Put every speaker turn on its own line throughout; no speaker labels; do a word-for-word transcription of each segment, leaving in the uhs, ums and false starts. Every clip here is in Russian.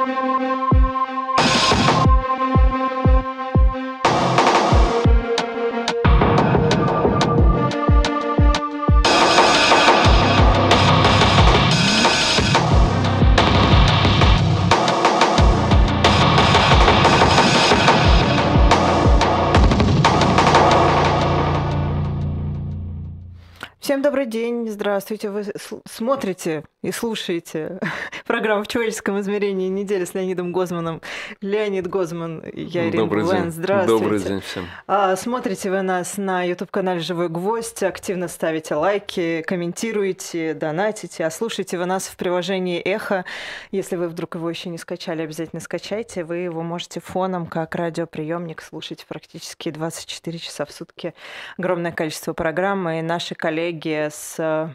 Всем добрый день, здравствуйте. Вы смотрите и слушаете программу «В человеческом измерении» недели с Леонидом Гозманом. Леонид Гозман, я Ирина Бурлен. Здравствуйте.
Добрый день всем.
Смотрите вы нас на YouTube-канале «Живой гвоздь», активно ставите лайки, комментируете, донатите, а слушаете вы нас в приложении «Эхо». Если вы вдруг его еще не скачали, обязательно скачайте. Вы его можете фоном, как радиоприемник, слушать практически двадцать четыре часа в сутки. Огромное количество программ, и наши коллеги с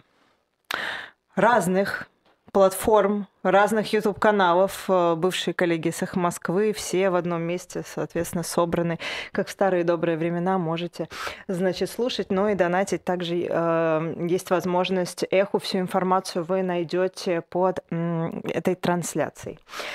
разных платформ, разных YouTube-каналов, бывшие коллеги с «Эхо Москвы», все в одном месте, соответственно, собраны, как в старые добрые времена, можете, значит, слушать, но и донатить. Также э, есть возможность «Эху», всю информацию вы найдете под э, этой трансляцией.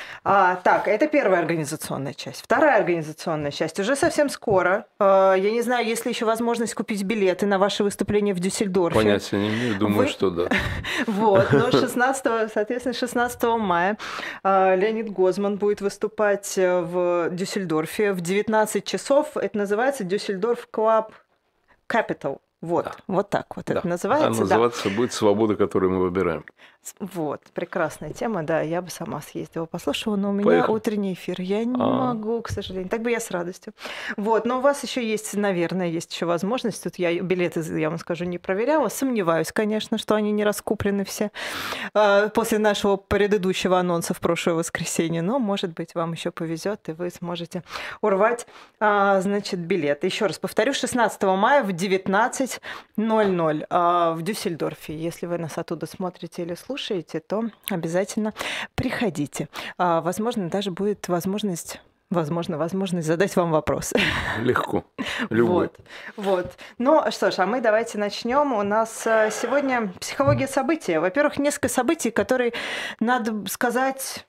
А, так, это первая организационная часть. Вторая организационная часть уже совсем скоро. Э, я не знаю, есть ли еще возможность купить билеты на ваше выступление в Дюссельдорфе.
Понятия не имею, думаю, вы... что да.
Вот, но шестнадцатого, соответственно, шестнадцатого мая Леонид Гозман будет выступать в Дюссельдорфе в девятнадцать часов. Это называется Дюссельдорф Club Capital. Вот, да. вот так вот да. это называется.
А называться да. будет «Свобода, которую мы выбираем».
Вот, прекрасная тема, да, я бы сама съездила, послушала, но у меня
Поехали.
Утренний эфир, я не
А-а-а.
могу, к сожалению, так бы я с радостью. Вот, но у вас еще есть, наверное, есть еще возможность, тут я билеты, я вам скажу, не проверяла, сомневаюсь, конечно, что они не раскуплены все после нашего предыдущего анонса в прошлое воскресенье, но, может быть, вам еще повезет, и вы сможете урвать, значит, билет. Еще раз повторю, шестнадцатого мая в девятнадцать ноль ноль в Дюссельдорфе, если вы нас оттуда смотрите или слушаете, слушаете, то обязательно приходите. Возможно, даже будет возможность, возможно, возможность задать вам вопросы.
Легко. Любой.
Вот, вот. Ну что ж, а мы давайте начнем. У нас сегодня психология события. Во-первых, несколько событий, которые, надо сказать,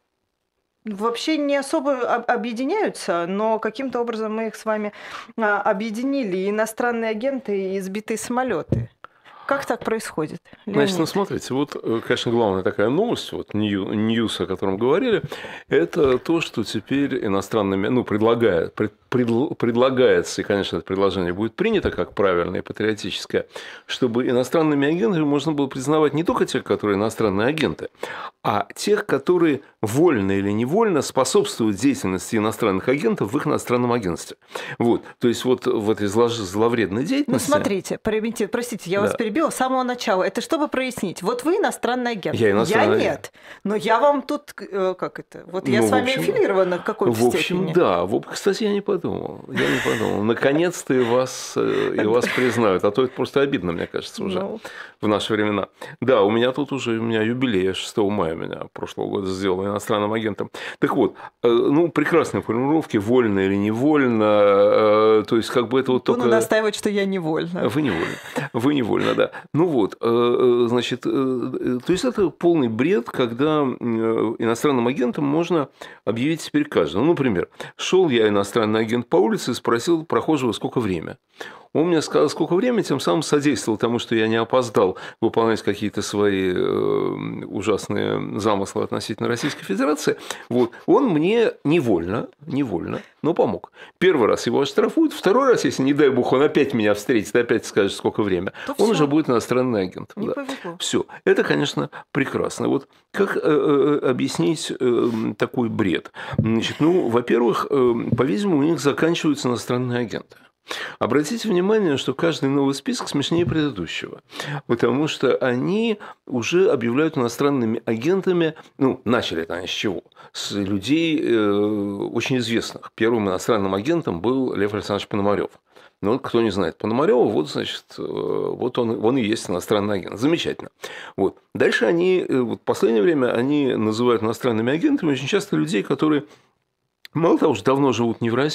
вообще не особо объединяются, но каким-то образом мы их с вами объединили. Иностранные агенты и сбитые самолеты. Как так происходит, Леонид?
Значит, ну смотрите, вот, конечно, главная такая новость, вот ньюс, о котором говорили, это то, что теперь иностранными, ну, предлагает, пред, пред, предлагается, и, конечно, это предложение будет принято как правильное и патриотическое, чтобы иностранными агентами можно было признавать не только тех, которые иностранные агенты, а тех, которые вольно или невольно способствуют деятельности иностранных агентов в их иностранном агентстве. Вот, то есть, вот в этой зловредной деятельности...
Ну, смотрите, простите, я вас да. перебила с самого начала. Это чтобы прояснить. Вот вы иностранный агент.
Я иностранный.
Я нет. Но я вам тут... Как это? Вот я
ну,
с вами
общем,
аффилирована в какой-то
в общем,
степени.
да. Кстати, я не подумал. Я не подумал. Наконец-то и вас, и вас признают. А то это просто обидно, мне кажется, уже ну... в наши времена. Да, у меня тут уже у меня юбилей. шестого мая меня прошлого года сделал иностранным агентом. Так вот, ну, прекрасные формулировки. Вольно или невольно. То есть, как бы это вот только...
Буду настаивать, что я невольно.
Вы невольно. Вы невольно, да. Ну вот, значит, то есть это полный бред, когда иностранным агентом можно объявить теперь каждого. Ну, например, шел я, иностранный агент, по улице и спросил прохожего, сколько время. Он мне сказал, сколько времени, тем самым содействовал тому, что я не опоздал выполнять какие-то свои ужасные замыслы относительно Российской Федерации. Вот. Он мне невольно, невольно, но помог. Первый раз его оштрафуют, второй раз, если, не дай бог, он опять меня встретит, опять скажет, сколько время, то он всё. Уже будет иностранный агент.
Не
да. Все. Это, конечно, прекрасно. Вот как э, объяснить э, такой бред? Значит, ну, во-первых, э, по-видимому, у них заканчиваются иностранные агенты. Обратите внимание, что каждый новый список смешнее предыдущего, потому что они уже объявляют иностранными агентами, ну, начали это они с чего? С людей э, очень известных. Первым иностранным агентом был Лев Александрович Пономарёв. Ну, вот кто не знает Пономарёва, вот, значит, вот он, он и есть иностранный агент. Замечательно. Вот. Дальше они, вот в последнее время, они называют иностранными агентами очень часто людей, которые, мало того, что давно живут не в России,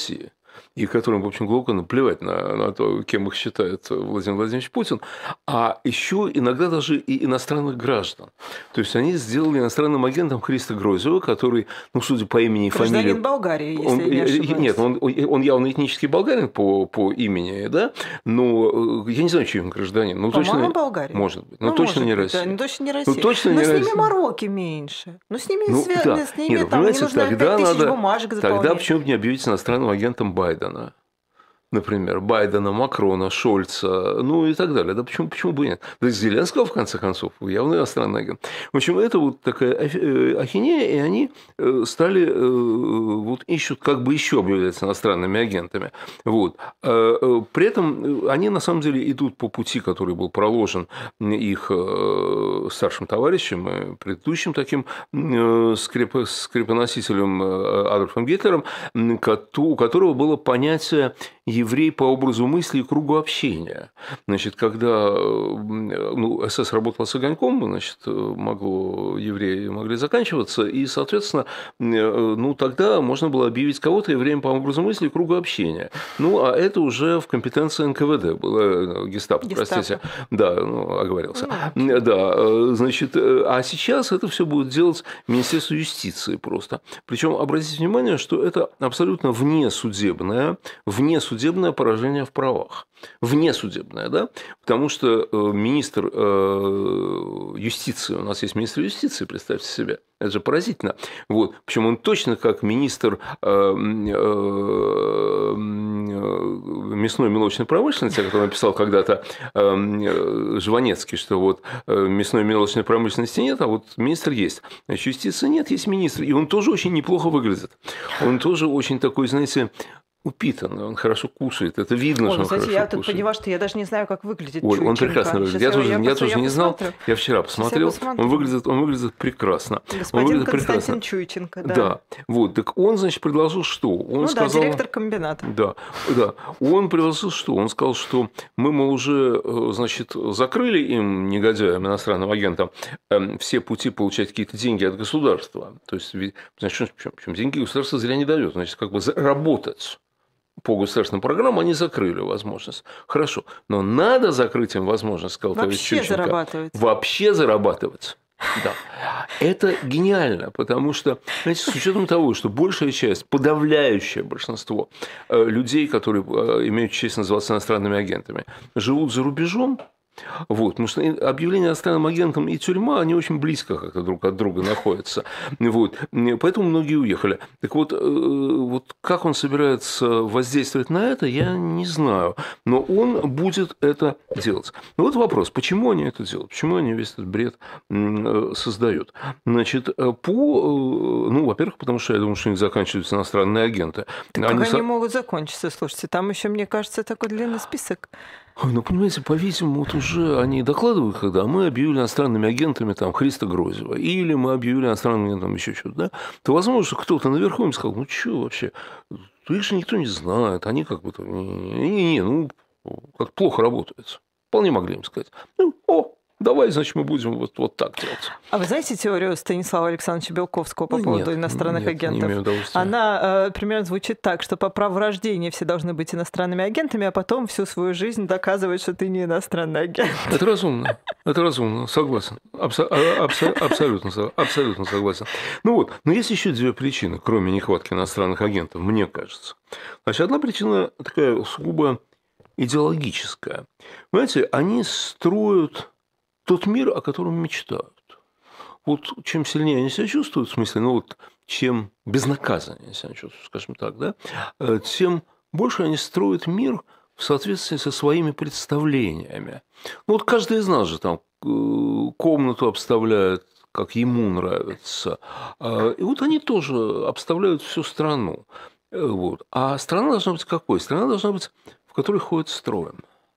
и которым, в общем, глубоко наплевать на, на то, кем их считает Владимир Владимирович Путин, а еще иногда даже и иностранных граждан. То есть они сделали иностранным агентом Христа Грозева, который, ну, судя по имени и фамилии...
Гражданин Болгарии, если
он,
я не ошибаюсь.
Нет, он, он явно этнический болгарин по, по имени, да, но я не знаю, чей он гражданин. Ну,
По-моему,
точно...
Болгария.
Может быть, но
ну,
точно
может
не
быть,
Россия.
Да, ну, точно не Россия.
Ну, точно
но
не
с ними
Россия.
мороки меньше. Ну, с ними,
Ну,
свя...
да.
с ними
Нет,
там, не
понимаете,
нужно
тогда
пять тысяч
надо...
бумажек заполнять.
Тогда почему бы не объявить иностранным агентом Байдена? Например, Байдена, Макрона, Шольца, ну и так далее. Да почему, почему бы нет? Да и Зеленского, в конце концов, явно иностранный агент. В общем, это вот такая ахинея, и они стали, вот ищут, как бы еще объявляться иностранными агентами. Вот. При этом они, на самом деле, идут по пути, который был проложен их старшим товарищем, предыдущим таким скреп... скрепоносителем Адольфом Гитлером, у которого было понятие еврей по образу мысли и кругу общения. Значит, когда ну, СС работала с огоньком, значит, могло, евреи могли заканчиваться, и, соответственно, ну, тогда можно было объявить кого-то евреем по образу мысли и кругу общения. Ну, а это уже в компетенции эн ка вэ дэ было, гестапо, гестапо. простите. Да, ну, оговорился. Ну, да, значит, а сейчас это все будет делать Министерство юстиции просто. Причем, обратите внимание, что это абсолютно внесудебное, внесудебное судебное поражение в правах. Внесудебное, да? Потому что министр юстиции, у нас есть министр юстиции, представьте себе, это же поразительно. Вот. Причем он точно как министр мясной молочной промышленности, о котором написал когда-то Жванецкий, что вот мясной молочной промышленности нет, а вот министр есть. Значит, юстиции нет, есть министр. И он тоже очень неплохо выглядит. Он тоже очень такой, знаете, упитанный, он хорошо кушает, это видно,
Ой,
что он
знаете,
хорошо
я
кушает.
тут поняла, что я даже не знаю, как выглядит
Ой, он
Чуйченко.
прекрасно выглядит.
Сейчас
Я тоже,
я,
я
я
тоже
я
не знал,
посмотрю.
я вчера посмотрел, он выглядит, он выглядит прекрасно.
Господин
он выглядит
Константин
прекрасно.
Чуйченко, да.
Да, вот, так он, значит, предложил что? Он
ну
сказал,
да, директор комбината.
Да, да, он предложил что? Он сказал, что мы, мол, уже, значит, закрыли им, негодяям, иностранным агентам, все пути получать какие-то деньги от государства. То есть, значит, причем деньги государство зря не дает, значит, как бы заработать. По государственным программам они закрыли возможность. Хорошо. Но надо закрыть им возможность, сказал товарищ Чуйченко.
Вообще зарабатывать.
Вообще зарабатывать. Да. Это гениально, потому что, знаете, с учетом того, что большая часть, подавляющее большинство людей, которые имеют честь называться иностранными агентами, живут за рубежом. Вот, потому что объявление иностранным агентом и тюрьма, они очень близко как-то друг от друга находятся. Вот, поэтому многие уехали. Так вот, вот, как он собирается воздействовать на это, я не знаю. Но он будет это делать. Но вот вопрос, почему они это делают? Почему они весь этот бред создают? Значит, по... Ну, во-первых, потому что я думаю, что у них заканчиваются иностранные агенты.
Так
они
как
со...
они могут закончиться? Слушайте, там еще, мне кажется, такой длинный список.
Ну, понимаете, по-видимому, вот уже они докладывают, когда мы объявили иностранными агентами там, Христа Грозева, или мы объявили иностранным агентом еще что-то, да, то возможно, что кто-то наверху им сказал, ну, что вообще, их же никто не знает, они как бы, не-не-не, ну, как плохо работают. Вполне могли им сказать, ну, о, давай, значит, мы будем вот, вот так делать.
А вы знаете теорию Станислава Александровича Белковского по
ну,
поводу
нет,
иностранных
нет,
агентов?
Не имею удовольствия.
Она э, примерно звучит так, что по праву рождения все должны быть иностранными агентами, а потом всю свою жизнь доказывать, что ты не иностранный агент.
Это разумно. Это разумно, согласен. Абсо- абсо- абсолютно, абсолютно согласен. Ну вот, но есть еще две причины, кроме нехватки иностранных агентов, мне кажется. Значит, одна причина такая сугубо идеологическая. Понимаете, они строят тот мир, о котором мечтают. Вот чем сильнее они себя чувствуют, в смысле, ну вот чем безнаказаннее они себя чувствуют, скажем так, да, тем больше они строят мир в соответствии со своими представлениями. Ну вот каждый из нас же там комнату обставляет, как ему нравится. И вот они тоже обставляют всю страну. Вот. А страна должна быть какой? Страна должна быть, в которой ходят строем.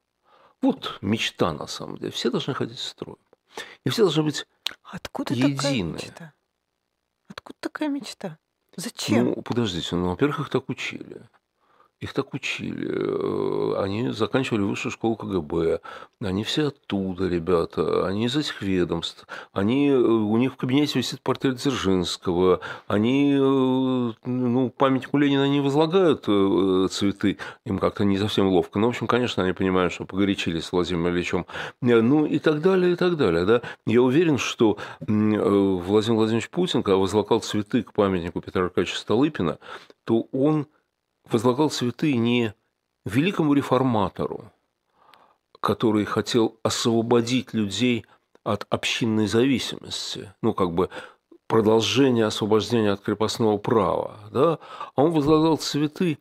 Вот мечта, на самом деле. Все должны ходить строем. И все должны быть
Откуда
едины.
такая мечта? Откуда такая мечта? Зачем?
Ну, подождите, ну, во-первых, их так учили. их так учили, они заканчивали высшую школу КГБ, они все оттуда, ребята, они из этих ведомств, они, у них в кабинете висит портрет Дзержинского, они, ну, памятнику Ленина не возлагают цветы, им как-то не совсем ловко, но, в общем, конечно, они понимают, что погорячились с Владимиром Ильичем, ну, и так далее, и так далее, да. Я уверен, что Владимир Владимирович Путин, когда возлагал цветы к памятнику Петра Аркадьевича Столыпина, то он возлагал цветы не великому реформатору, который хотел освободить людей от общинной зависимости, ну, как бы продолжение освобождения от крепостного права, да, а он возлагал цветы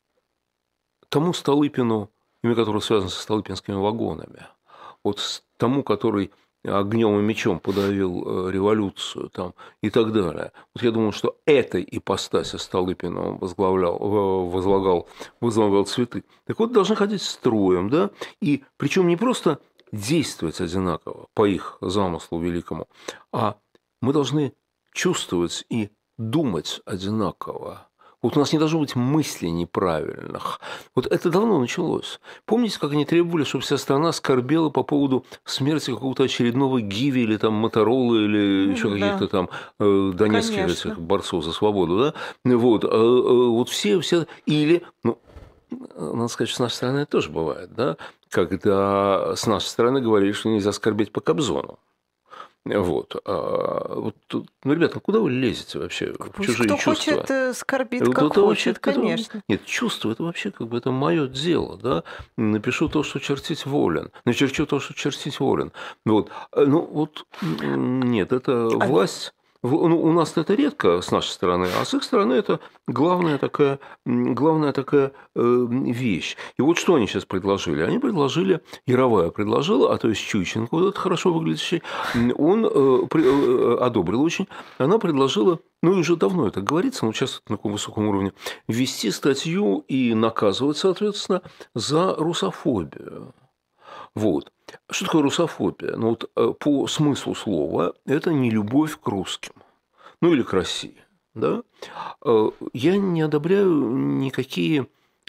тому Столыпину, имя которого связано со столыпинскими вагонами, вот тому, который огнем и мечом подавил революцию там, и так далее. Вот я думаю, что этой ипостаси Столыпина он возглавлял, возлагал, возлагал цветы. Так вот, должны ходить строем, да, и причем не просто действовать одинаково по их замыслу великому, а мы должны чувствовать и думать одинаково. Вот у нас не должно быть мыслей неправильных. Вот это давно началось. Помните, как они требовали, чтобы вся страна скорбела по поводу смерти какого-то очередного Гиви или там Моторолы или еще да. каких-то там э, донецких этих борцов за свободу, да? Вот, э, э, вот все, все... Или, ну, надо сказать, что с нашей стороны это тоже бывает, да? Когда с нашей стороны говорили, что нельзя скорбеть по Кобзону. Вот. А, вот, ну, ребята, куда вы лезете вообще в
Пусть
чужие
кто
чувства?
Кто хочет, скорбит,
это,
как
это
хочет,
вообще,
конечно.
Это, нет, чувство – это вообще как бы это мое дело. Да? Напишу то, что чертить волен. Начерчу то, что чертить волен. Вот. Ну, вот нет, это а... власть… Ну, у нас это редко с нашей стороны, а с их стороны это главная такая, главная такая вещь. И вот что они сейчас предложили? Они предложили, Яровая предложила, а то есть Чуйченко, вот это хорошо выглядящий, он одобрил очень, она предложила, ну и уже давно это говорится, но сейчас на таком высоком уровне, ввести статью и наказывать, соответственно, за русофобию. Вот. Что такое русофобия? Ну, вот, по смыслу слова это не любовь к русским, ну или к России. Да? Я не одобряю никакие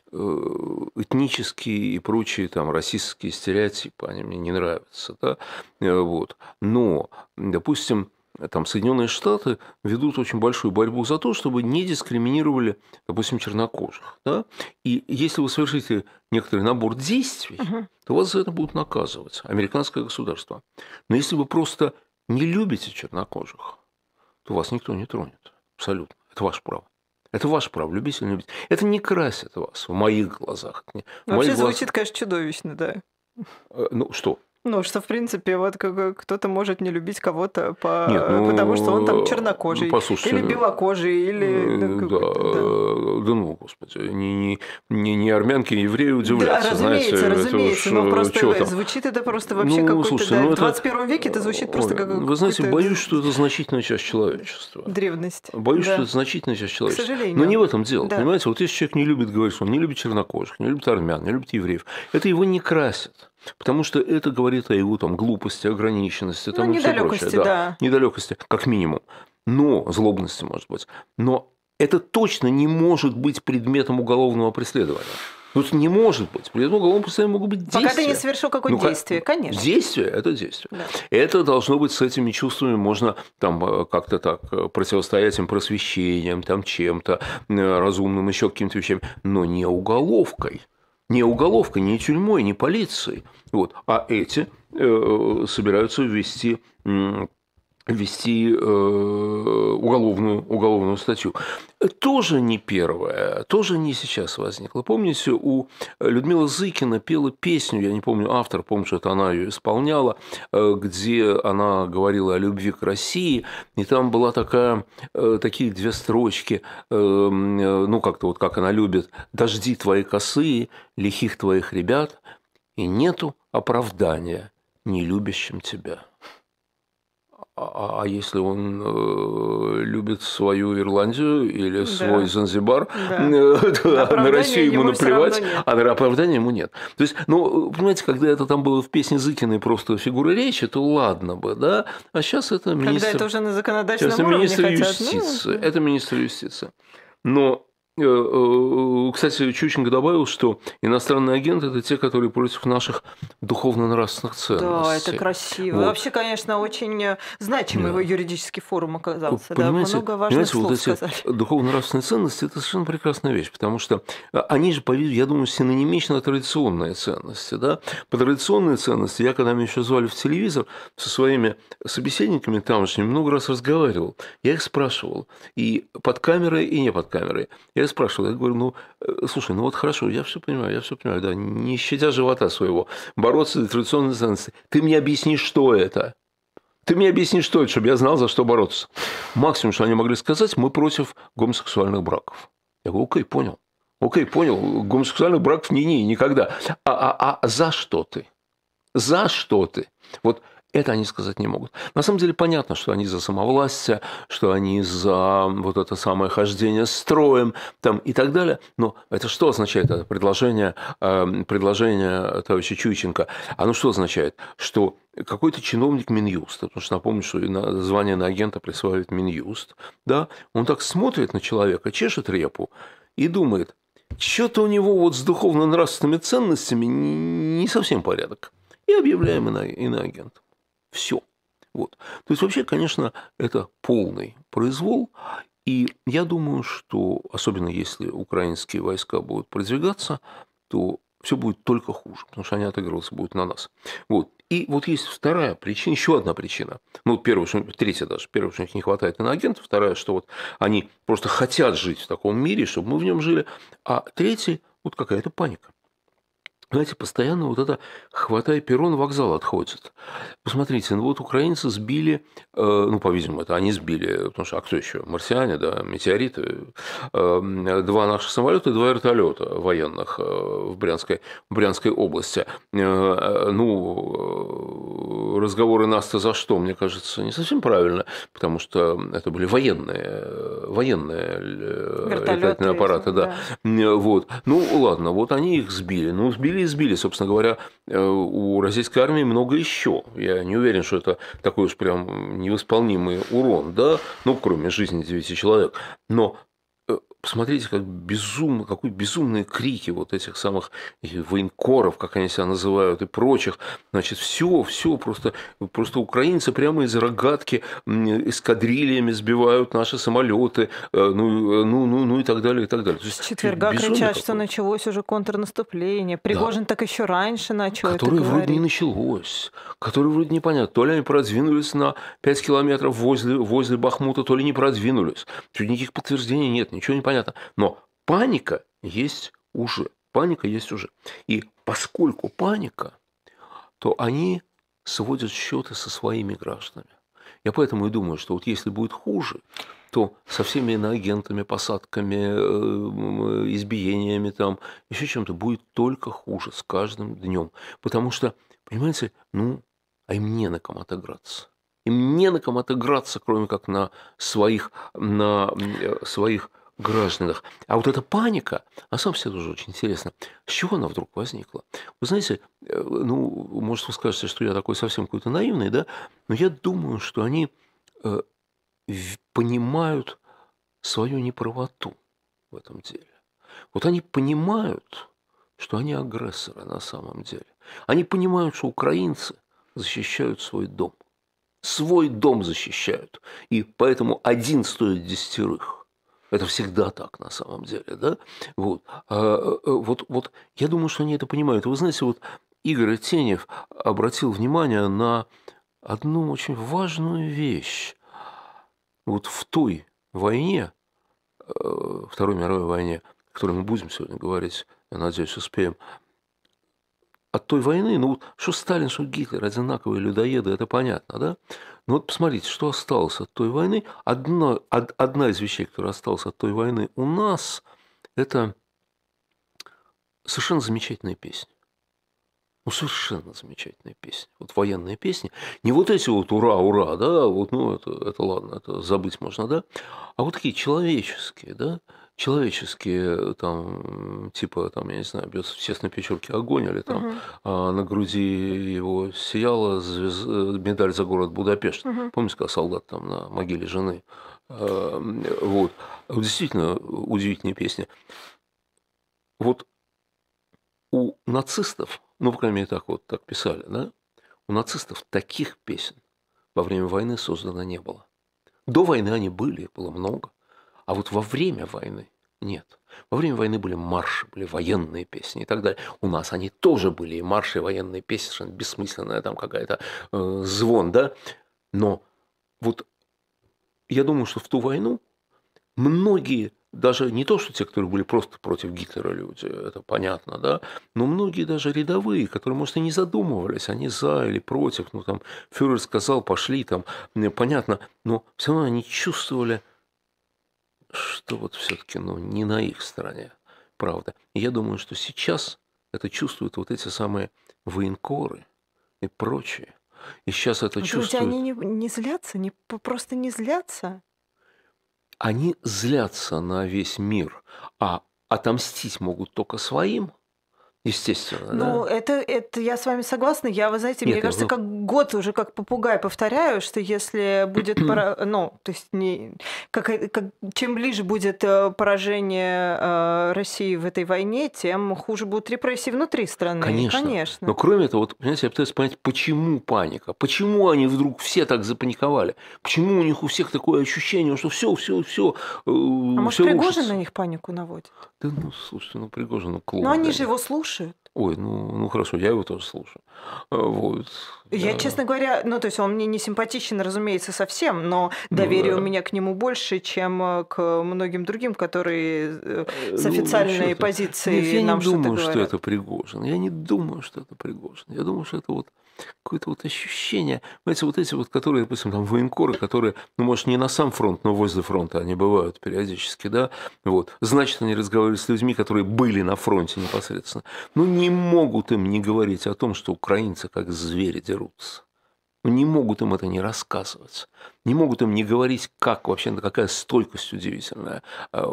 этнические и прочие там, расистские стереотипы, они мне не нравятся. Да? Вот. Но, допустим, там Соединенные Штаты ведут очень большую борьбу за то, чтобы не дискриминировали, допустим, чернокожих. Да? И если вы совершите некоторый набор действий, uh-huh. то вас за это будут наказывать, американское государство. Но если вы просто не любите чернокожих, то вас никто не тронет. Абсолютно. Это ваше право. Это ваше право, любить или не любить. Это не красит вас в моих глазах. В
Вообще
моих
звучит,
глазах...
конечно, чудовищно, да.
Ну, что?
Ну, что, в принципе, вот кто-то может не любить кого-то, по...
Нет, ну,
потому что он там чернокожий,
послушайте,
или белокожий, или...
Да, да, да ну, господи, не, не, не армянки, не евреи удивляются.
Да, разумеется,
знаете,
разумеется,
уж,
но просто
там?
звучит это просто вообще
ну,
какой-то...
Слушайте,
да,
ну,
в двадцать первом веке это звучит просто как...
Вы знаете, боюсь, что это значительная часть человечества.
Древность.
Боюсь,
да.
что это значительная часть человечества.
К сожалению.
Но не в этом дело,
да.
понимаете? Вот если человек не любит говорить, что он не любит чернокожих, не любит армян, не любит евреев, это его не красит. Потому что это говорит о его там, глупости, ограниченности, там,
ну,
и все
недалекости,
прочее. Да,
да.
Недалекости, как минимум. Но злобности, может быть. Но это точно не может быть предметом уголовного преследования. Тут не может быть. Предметом уголовного преследования могут быть действия.
Пока ты не совершил какое-то
ну,
действие, конечно.
Действие – это действие.
Да.
Это должно быть с этими чувствами, можно там как-то так противостоять им просвещением, там, чем-то разумным, еще какими-то вещами, но не уголовкой. Не уголовкой, не тюрьмой, не полицией. Вот. А эти э, собираются ввести, э, ввести э, уголовную, уголовную статью. Тоже не первая, тоже не сейчас возникла. Помните, у Людмилы Зыкина пела песню, я не помню автор, помню, что это она ее исполняла, где она говорила о любви к России, и там была такая, такие две строчки, ну, как-то вот как она любит: «Дожди твои косые, лихих твоих ребят, и нету оправдания нелюбящим тебя». А, а если он э, любит свою Ирландию или да. свой Занзибар, да. то на Россию ему наплевать, а на оправдание ему нет. То есть, ну, понимаете, когда это там было в песне Зыкиной просто фигура речи, то ладно бы, да, а сейчас это министр...
Когда это уже на законодательном уровне
министр
хотят,
юстиции,
ну...
это министр юстиции. Но Кстати, Чученко добавил, что иностранные агенты – это те, которые против наших духовно-нравственных ценностей.
Да, это красиво. Вот. Вообще, конечно, очень значимый да. юридический форум оказался.
Понимаете,
да, много важных
понимаете,
слов
вот эти
сказали.
Духовно-нравственные ценности – это совершенно прекрасная вещь, потому что они же, по-видимому, я думаю, синонимично традиционные ценности. Да? По традиционные ценности я, когда меня еще звали в телевизор, со своими собеседниками тамошними много раз разговаривал. Я их спрашивал и под камерой, и не под камерой. Я спрашивал, я говорю, ну, слушай, ну вот хорошо, я все понимаю, я все понимаю, да, не щадя живота своего, бороться за традиционные ценности. Ты мне объясни, что это? Ты мне объясни, что это, чтобы я знал, за что бороться. Максимум, что они могли сказать, мы против гомосексуальных браков. Я говорю, окей, понял. Окей, понял, гомосексуальных браков не-не, никогда. А, а, а за что ты? За что ты? Вот это они сказать не могут. На самом деле понятно, что они за самовластие, что они за вот это самое хождение строем там, и так далее. Но это что означает, это предложение, предложение товарища Чученко? Оно что означает? Что какой-то чиновник Минюста, потому что напомню, что звание на агента присваивает Минюст, да, он так смотрит на человека, чешет репу и думает, что-то у него вот с духовно-нравственными ценностями не совсем порядок. И объявляем иноагентом. Все. Вот. То есть, вообще, конечно, это полный произвол. И я думаю, что, особенно если украинские войска будут продвигаться, то все будет только хуже, потому что они отыгрываться будут на нас. Вот. И вот есть вторая причина, еще одна причина. Ну, первая, что, третья даже. Первая, что у них не хватает иноагентов. Вторая, что вот они просто хотят жить в таком мире, чтобы мы в нем жили. А третья, вот какая-то паника. Знаете, постоянно вот это «хватай перрон, вокзал отходит». Посмотрите, ну вот украинцы сбили, э, ну, по-видимому, это они сбили, потому что, а кто еще? Марсиане, да, метеориты. Э, два наших самолета и два вертолета военных э, в, Брянской, в Брянской области. Э, ну, разговоры нас-то за что, мне кажется, не совсем правильно, потому что это были военные, военные летательные аппараты. Да. Да. Вот. Ну, ладно, вот они их сбили. Ну, сбили избили, собственно говоря, у российской армии много еще. Я не уверен, что это такой уж прям невосполнимый урон, да, ну, кроме жизни девяти человек. Но посмотрите, как безумно, какие безумные крики вот этих самых военкоров, как они себя называют, и прочих. Значит, все, все просто, просто украинцы прямо из рогатки эскадрильями сбивают наши самолеты, ну, ну, ну, ну и так далее, и так далее.
С четверга кричат, какое-то. Что началось уже контрнаступление. Пригожин да. так еще раньше начал
Которое
это
вроде
говорить.
не началось, которое вроде непонятно. То ли они продвинулись на пять километров возле, возле Бахмута, то ли не продвинулись. Тут никаких подтверждений нет, ничего не понятно. Но паника есть уже. Паника есть уже. И поскольку паника, то они сводят счеты со своими гражданами. Я поэтому и думаю, что вот если будет хуже, то со всеми иноагентами, посадками, избиениями, там, еще чем-то будет только хуже с каждым днем. Потому что, понимаете, ну, а им не на ком отыграться. Им не на ком отыграться, кроме как на своих, на своих гражданах. А вот эта паника, на самом деле тоже очень интересно, с чего она вдруг возникла? Вы знаете, ну, может, вы скажете, что я такой совсем какой-то наивный, да, но я думаю, что они э, понимают свою неправоту в этом деле. Вот они понимают, что они агрессоры на самом деле. Они понимают, что украинцы защищают свой дом. Свой дом защищают. И поэтому один стоит десятерых. Это всегда так на самом деле, да? Вот. А, вот, вот я думаю, что они это понимают. Вы знаете, вот Игорь Тенев обратил внимание на одну очень важную вещь. Вот в той войне, Второй мировой войне, о которой мы будем сегодня говорить, я надеюсь, успеем, от той войны, ну, что Сталин, что Гитлер, одинаковые людоеды, это понятно, да? Но вот посмотрите, что осталось от той войны. Одна, одна из вещей, которая осталась от той войны у нас, это совершенно замечательная песня. Ну, совершенно замечательная песня. Вот военные песни. Не вот эти вот «Ура, ура», да, вот, ну, это, это ладно, это забыть можно, да, а вот такие человеческие, да, человеческие, там, типа, там, я не знаю, бьет в тесной печурке огонь, или там угу. а, на груди его сияла звезд... медаль за город Будапешт. Угу. Помните, когда солдат там на могиле жены Вот. Действительно удивительные песни. Вот у нацистов, ну, по крайней мере, так вот так писали, да, у нацистов таких песен во время войны создано не было. До войны они были, их было много, а вот во время войны нет. Во время войны были марши, были военные песни и так далее. У нас они тоже были, и марши, и военные песни, совершенно бессмысленная там какая-то э, звон, да. Но вот я думаю, что в ту войну многие, даже не то, что те, которые были просто против Гитлера люди, это понятно, да, но многие даже рядовые, которые, может, и не задумывались, они за или против, ну, там, фюрер сказал, пошли, там, понятно, но все равно они чувствовали, что вот все-таки, ну, не на их стороне, правда. И я думаю, что сейчас это чувствуют вот эти самые военкоры и прочие. И сейчас это
Вы думаете,
чувствуют...
они не, не злятся? Не, просто не злятся?
Они злятся на весь мир, а отомстить могут только своим, естественно,
Ну,
да?
это, это я с вами согласна. Я, вы знаете,
Нет,
мне кажется,
ну,
как год уже как попугай повторяю, что если будет, пора... ну, то есть не... как, как... чем ближе будет э, поражение э, России в этой войне, тем хуже будут репрессии внутри страны.
конечно.
Конечно.
Но кроме этого, вот, понимаете, я пытаюсь понять, почему паника, почему они вдруг все так запаниковали, почему у них у всех такое ощущение, что все, все, все,
А может,
все
Пригожин
рушится.
на них панику наводит?
Да ну, слушайте, ну Пригожин, ну клоун.
Но они
для
же
них.
его слушают.
Ой, ну, ну хорошо, я его тоже слушаю. А, Вот.
Я,
Да.
честно говоря, ну, то есть он мне не симпатичен, разумеется, совсем, но
Ну
доверие
да.
у меня к нему больше, чем э, к многим другим, которые э, с
Ну,
официальной
чё ты.
позиции
Нет, я
нам
не
что-то
думаю, что
говорят.
это Пригожин. Я не думаю, что это Пригожин. Я думаю, что это вот какое-то вот ощущение. Знаете, вот эти вот, которые, допустим, там военкоры, которые, ну, может, не на сам фронт, но возле фронта они бывают периодически, да, вот. Значит, они разговаривают с людьми, которые были на фронте непосредственно. Ну, не могут им не говорить о том, что украинцы как звери дерутся. Не могут им это не рассказывать, не могут им не говорить, как вообще, какая стойкость удивительная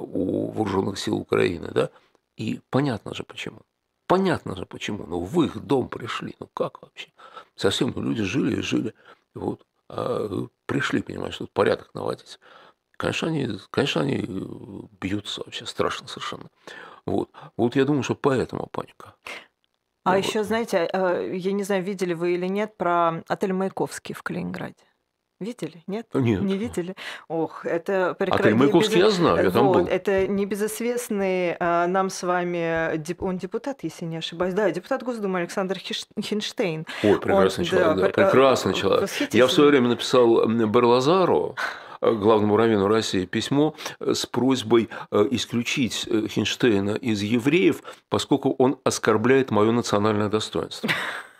у вооруженных сил Украины, да? И понятно же почему. Понятно же почему. Ну, в их дом пришли, ну как вообще? Совсем, ну, люди жили и жили, вот, а пришли, понимаешь, тут порядок наводить. Конечно, они, конечно, они бьются вообще страшно совершенно. Вот, вот я думаю, что поэтому паника.
А
Вот.
еще, знаете, э, я не знаю, видели вы или нет про отель Маяковский в Калининграде. Видели? Нет?
Нет.
Не видели? Ох, это
Отель
прекрасно.
Маяковский я знаю, я там
Вот,
был.
это небезызвестный э, нам с вами, деп- он депутат, если не ошибаюсь, да, депутат Госдумы Александр Хиш- Хинштейн.
Ой, прекрасный
Он,
человек, да,
пр- э,
прекрасный человек. Я в
восхитительный.
свое время написал м, Берлазару, э, главному раввину России, письмо э, с просьбой э, исключить э, Хинштейна из евреев, поскольку он оскорбляет мое национальное достоинство.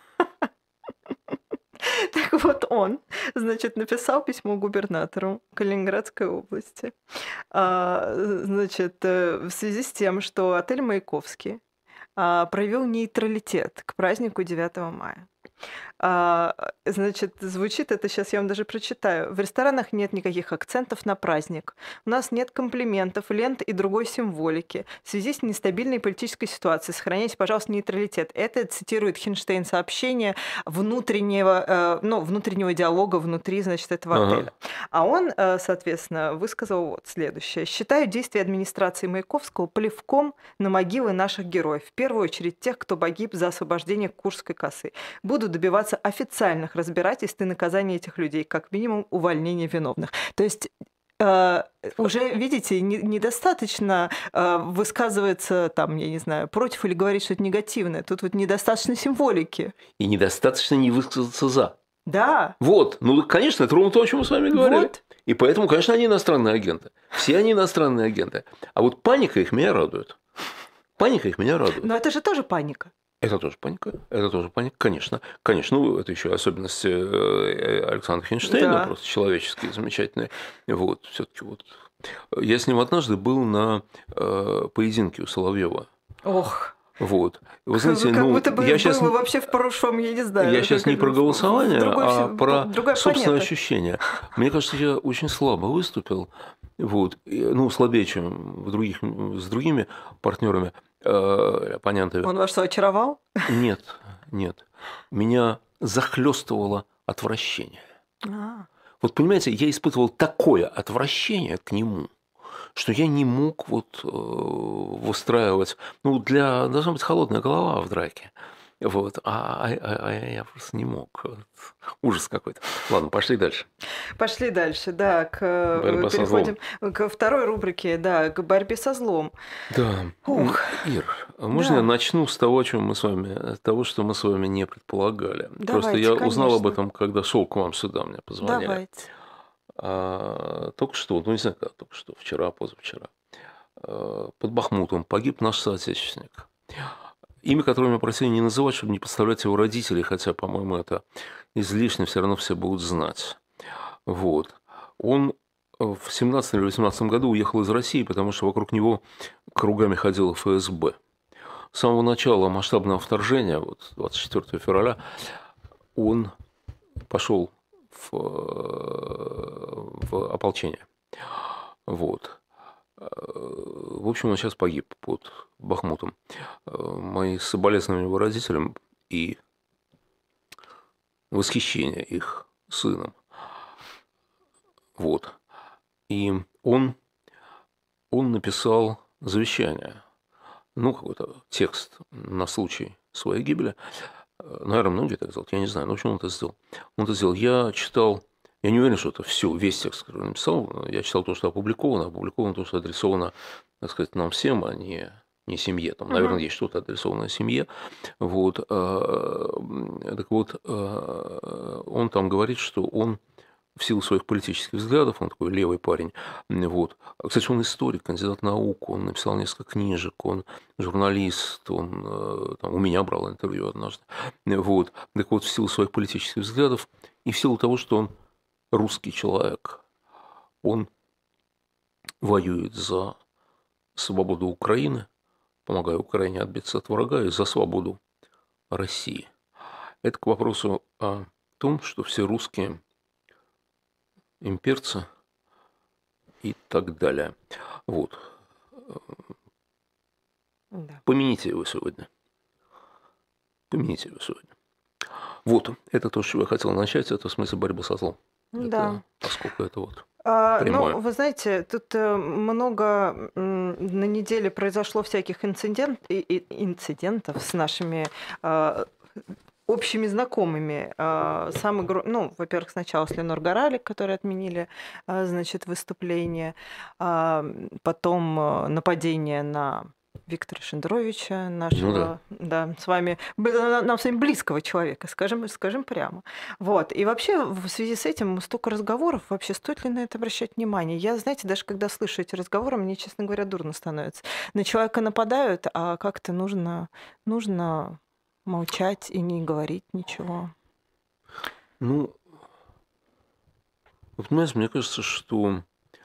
Так вот он, значит, написал письмо губернатору Калининградской области. А, Значит, э, в связи с тем, что отель Маяковский а, проявил нейтралитет к празднику девятого мая. А, Значит, звучит это, сейчас я вам даже прочитаю. В ресторанах нет никаких акцентов на праздник. У нас нет комплиментов, лент и другой символики. В связи с нестабильной политической ситуацией сохраняйте, пожалуйста, нейтралитет. Это цитирует Хинштейн сообщение внутреннего, э, ну, внутреннего диалога внутри, значит, этого
Ага.
отеля. А он, э, соответственно, высказал вот следующее. «Считаю действия администрации Маяковского плевком на могилы наших героев, в первую очередь тех, кто погиб за освобождение Курской косы. Буду добиваться официальных разбирательств и наказания этих людей, как минимум увольнения виновных». То есть э, уже, видите, не- недостаточно э, высказывается там, я не знаю, против или говорить что-то негативное. Тут вот недостаточно символики.
И недостаточно не высказаться за.
Да.
Вот, ну, конечно, это ровно то, о чем мы с вами говорили.
Вот.
И поэтому, конечно, они иностранные агенты. Все они иностранные агенты. А вот паника их меня радует. Паника их меня радует.
Но это же тоже паника.
Это тоже паника, это тоже паника, конечно. Конечно, ну, это еще особенности э, Александра Хинштейна,
Да.
просто человеческие, замечательные. Вот, все-таки вот. Я с ним однажды был на э, поединке у Соловьева.
Ох.
Вот. Вы знаете,
как
ну,
будто бы
я сейчас,
было вообще в прошлом, я не знаю.
я сейчас
как
не
это,
про
в-
голосование,
в другой
а
вс-
про
другая
собственное
планета.
ощущение. Мне кажется, я очень слабо выступил, вот, и, ну, слабее, чем в других, с другими партнерами, э, оппонентами.
Он вас что, очаровал?
Нет, нет. Меня захлестывало отвращение.
А.
Вот понимаете, я испытывал такое отвращение к нему, что я не мог вот, э, выстраивать... Ну, для... должна быть холодная голова в драке. Вот. А, а, а, а я просто не мог. Вот. Ужас какой-то. Ладно, пошли дальше.
Пошли дальше, да, к...
Борьба со
переходим к второй рубрике, да, к борьбе со злом.
Да.
Ух.
Ир, можно
Да.
я начну с того, о чем мы с вами, того, что мы с вами не предполагали?
Давайте,
Просто я узнал об
конечно.
этом, когда шел к вам сюда, мне позвонили.
Давайте.
А, только что, ну не знаю, когда, только что, вчера, позавчера, а, под Бахмутом погиб наш соотечественник. Имя, которое меня просили не называть, чтобы не подставлять его родителей, хотя, по-моему, это излишне, все равно все будут знать. Вот. Он в семнадцатом или восемнадцатом году уехал из России, потому что вокруг него кругами ходил эф эс бэ. С самого начала масштабного вторжения, вот двадцать четвёртого февраля, он пошел в, в ополчение. Вот. В общем, он сейчас погиб под Бахмутом. Мои соболезнования его родителям и восхищение их сыном. Вот. И он, он написал завещание, ну, какой-то текст на случай своей гибели. Наверное, многие так сделают, я не знаю, но в общем он это сделал. Он это сделал. Я читал, я не уверен, что это все, весь текст, который он написал. Я читал то, что опубликовано, опубликовано то, что адресовано, так сказать, нам всем, а не, не семье. Там, наверное, uh-huh. есть что-то адресованное семье. Вот. Так вот, он там говорит, что он в силу своих политических взглядов, он такой левый парень. Вот. Кстати, он историк, кандидат наук, он написал несколько книжек, он журналист, он там, у меня брал интервью однажды. Вот. Так вот, в силу своих политических взглядов и в силу того, что он русский человек, он воюет за свободу Украины, помогая Украине отбиться от врага, и за свободу России. Это к вопросу о том, что все русские имперцы и так далее. Вот.
Да.
Помяните его сегодня. Помяните его сегодня. Вот, это то, с чего я хотел начать, это в смысле борьбы со злом.
Да.
Это, поскольку это вот
А,
прямое.
ну, вы знаете, тут э, много м, на неделе произошло всяких инцидент, и- и- инцидентов с нашими э, общими знакомыми. А, Самый, гро- ну, во-первых, сначала с Ленор Горалик, которые отменили, а, значит, выступление, а, потом э, нападение на Виктора Шендеровича, нашего, да. с вами, б- на- нам с вами близкого человека, скажем, скажем прямо. Вот. И вообще в связи с этим столько разговоров, вообще стоит ли на это обращать внимание? Я, знаете, даже когда слышу эти разговоры, мне, честно говоря, дурно становится. На человека нападают, а как-то нужно, нужно молчать и не говорить ничего.
Ну, вот, понимаете, мне кажется, что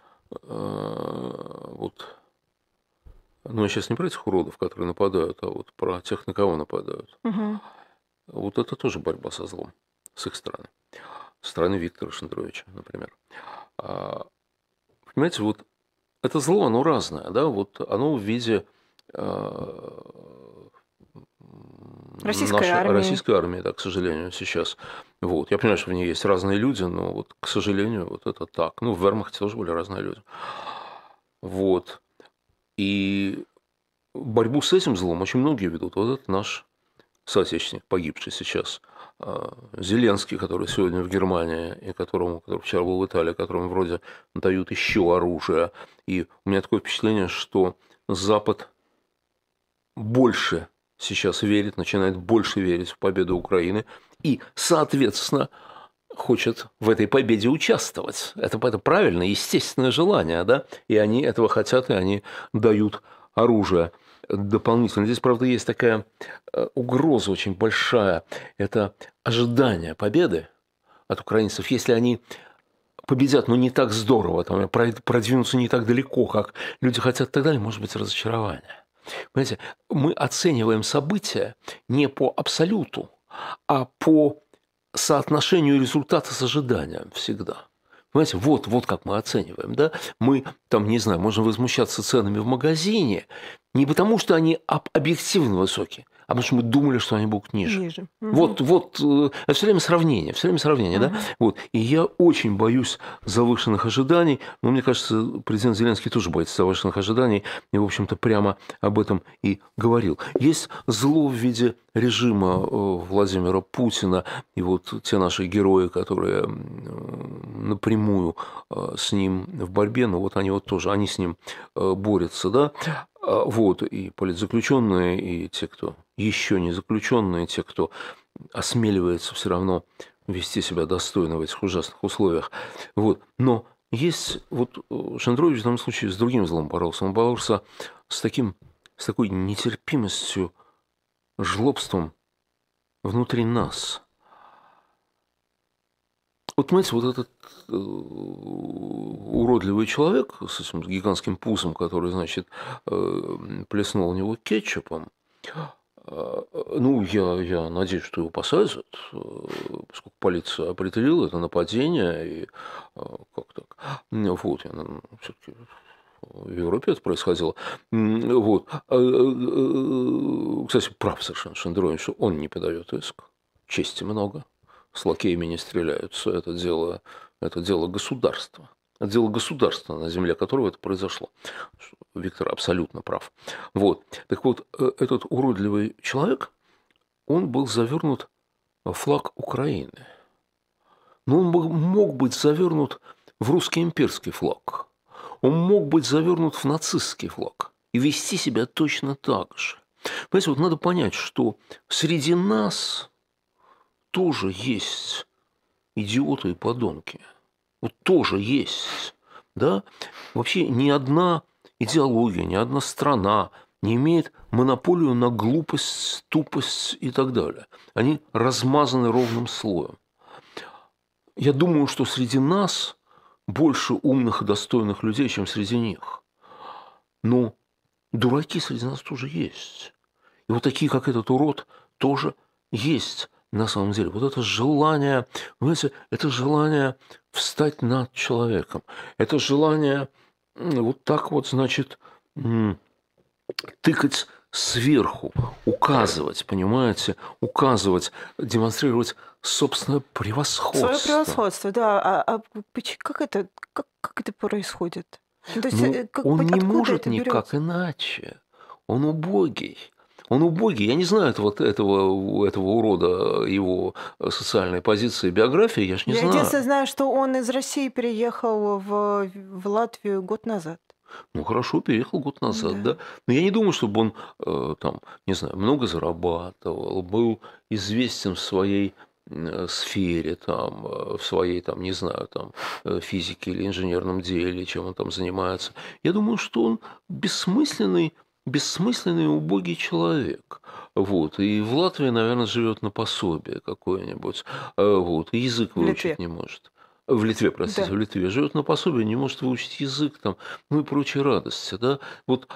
э, вот, ну, я сейчас не про этих уродов, которые нападают, а вот про тех, на кого нападают.
Мгм.
Вот это тоже борьба со злом с их стороны. Со стороны Виктора Шендеровича, например. А, понимаете, вот это зло, оно разное, да, вот оно в виде э,
Российской
нашей
армии.
российской армии, да, к сожалению, сейчас. Вот. Я понимаю, что в ней есть разные люди, но вот, к сожалению, вот это так. Ну, в вермахте тоже были разные люди. Вот. И борьбу с этим злом очень многие ведут. Вот это наш соотечественник, погибший сейчас, Зеленский, который сегодня в Германии, и которому, который вчера был в Италии, которому вроде дают еще оружие. И у меня такое впечатление, что Запад больше сейчас верит, начинает больше верить в победу Украины и, соответственно, хочет в этой победе участвовать. Это, это правильное, естественное желание, да? И они этого хотят, и они дают оружие дополнительно. Здесь, правда, есть такая угроза очень большая. Это ожидание победы от украинцев. Если они победят, но не так здорово, там, продвинутся не так далеко, как люди хотят, и так далее, может быть разочарование. Понимаете, мы оцениваем события не по абсолюту, а по соотношению результата с ожиданием всегда. Понимаете, вот, вот как мы оцениваем, да? Мы, там, не знаю, можем возмущаться ценами в магазине не потому, что они объективно высокие, а потому что мы думали, что они будут ниже.
Ниже.
Вот, вот, э, это все время сравнение, все время сравнение,
Мгм.
да? Вот. И я очень боюсь завышенных ожиданий, но мне кажется, президент Зеленский тоже боится завышенных ожиданий, и, в общем-то, прямо об этом и говорил. Есть зло в виде режима э, Владимира Путина, и вот те наши герои, которые э, напрямую э, с ним в борьбе, но вот они вот тоже, они с ним э, борются, да? А, Вот, и политзаключенные, и те, кто еще не заключенные, те, кто осмеливается все равно вести себя достойно в этих ужасных условиях. Вот. Но есть вот э, Шендерович в данном случае с другим злом боролся. Он боролся с, таким, с такой нетерпимостью, жлобством внутри нас. Вот, понимаете, вот этот э, уродливый человек с этим гигантским пузом, который, значит, э, плеснул в него кетчупом, э, ну, я, я надеюсь, что его посадят, э, поскольку полиция определила это нападение, и э, как так, Ну, вот, я, все-таки в Европе это происходило. М, Вот. А, э, э, Кстати, прав совершенно Шендерович, что он не подает иск. Чести много. С лакеями не стреляются. Это дело, это дело государства. Это дело государства, на земле которого это произошло. Виктор абсолютно прав. Вот. Так вот, э, этот уродливый человек, он был завернут в флаг Украины. Но он мог- мог быть завернут в русский имперский флаг. Он мог быть завернут в нацистский флаг и вести себя точно так же. Понимаете, вот надо понять, что среди нас тоже есть идиоты и подонки. Вот тоже есть. Да? Вообще ни одна идеология, ни одна страна не имеет монополию на глупость, тупость и так далее. Они размазаны ровным слоем. Я думаю, что среди нас больше умных и достойных людей, чем среди них. Но дураки среди нас тоже есть. И вот такие, как этот урод, тоже есть на самом деле. Вот это желание, понимаете, это желание встать над человеком. Это желание м, вот так вот, значит, м, тыкать сверху, указывать, понимаете, указывать, демонстрировать собственное
Свое
превосходство.
превосходство, да. А, а поч- как это, как, как это происходит? Ну, то есть,
Ну,
э, как
он
бы
не
откуда
может
это
никак
берется?
иначе. Он убогий. Он убогий. Я не знаю этого, этого, этого урода, его социальной позиции, биографии, я ж не
Я
знаю.
единственное знаю, что он из России переехал в, в Латвию год назад.
Ну, хорошо, переехал год назад,
Да.
да. Но я не думаю, чтобы он, э, там, не знаю, много зарабатывал, был известен в своей э, сфере, там, э, в своей, там, не знаю, там, э, физике или инженерном деле, чем он там занимается. Я думаю, что он бессмысленный, бессмысленный убогий человек. Вот. И в Латвии, наверное, живет на пособие какое-нибудь. Э, Вот. И язык
В Литве.
выучить не может. В Литве, простите,
Да.
в Литве. Живет на пособие, не может выучить язык, там, ну и прочие радости. Да? Вот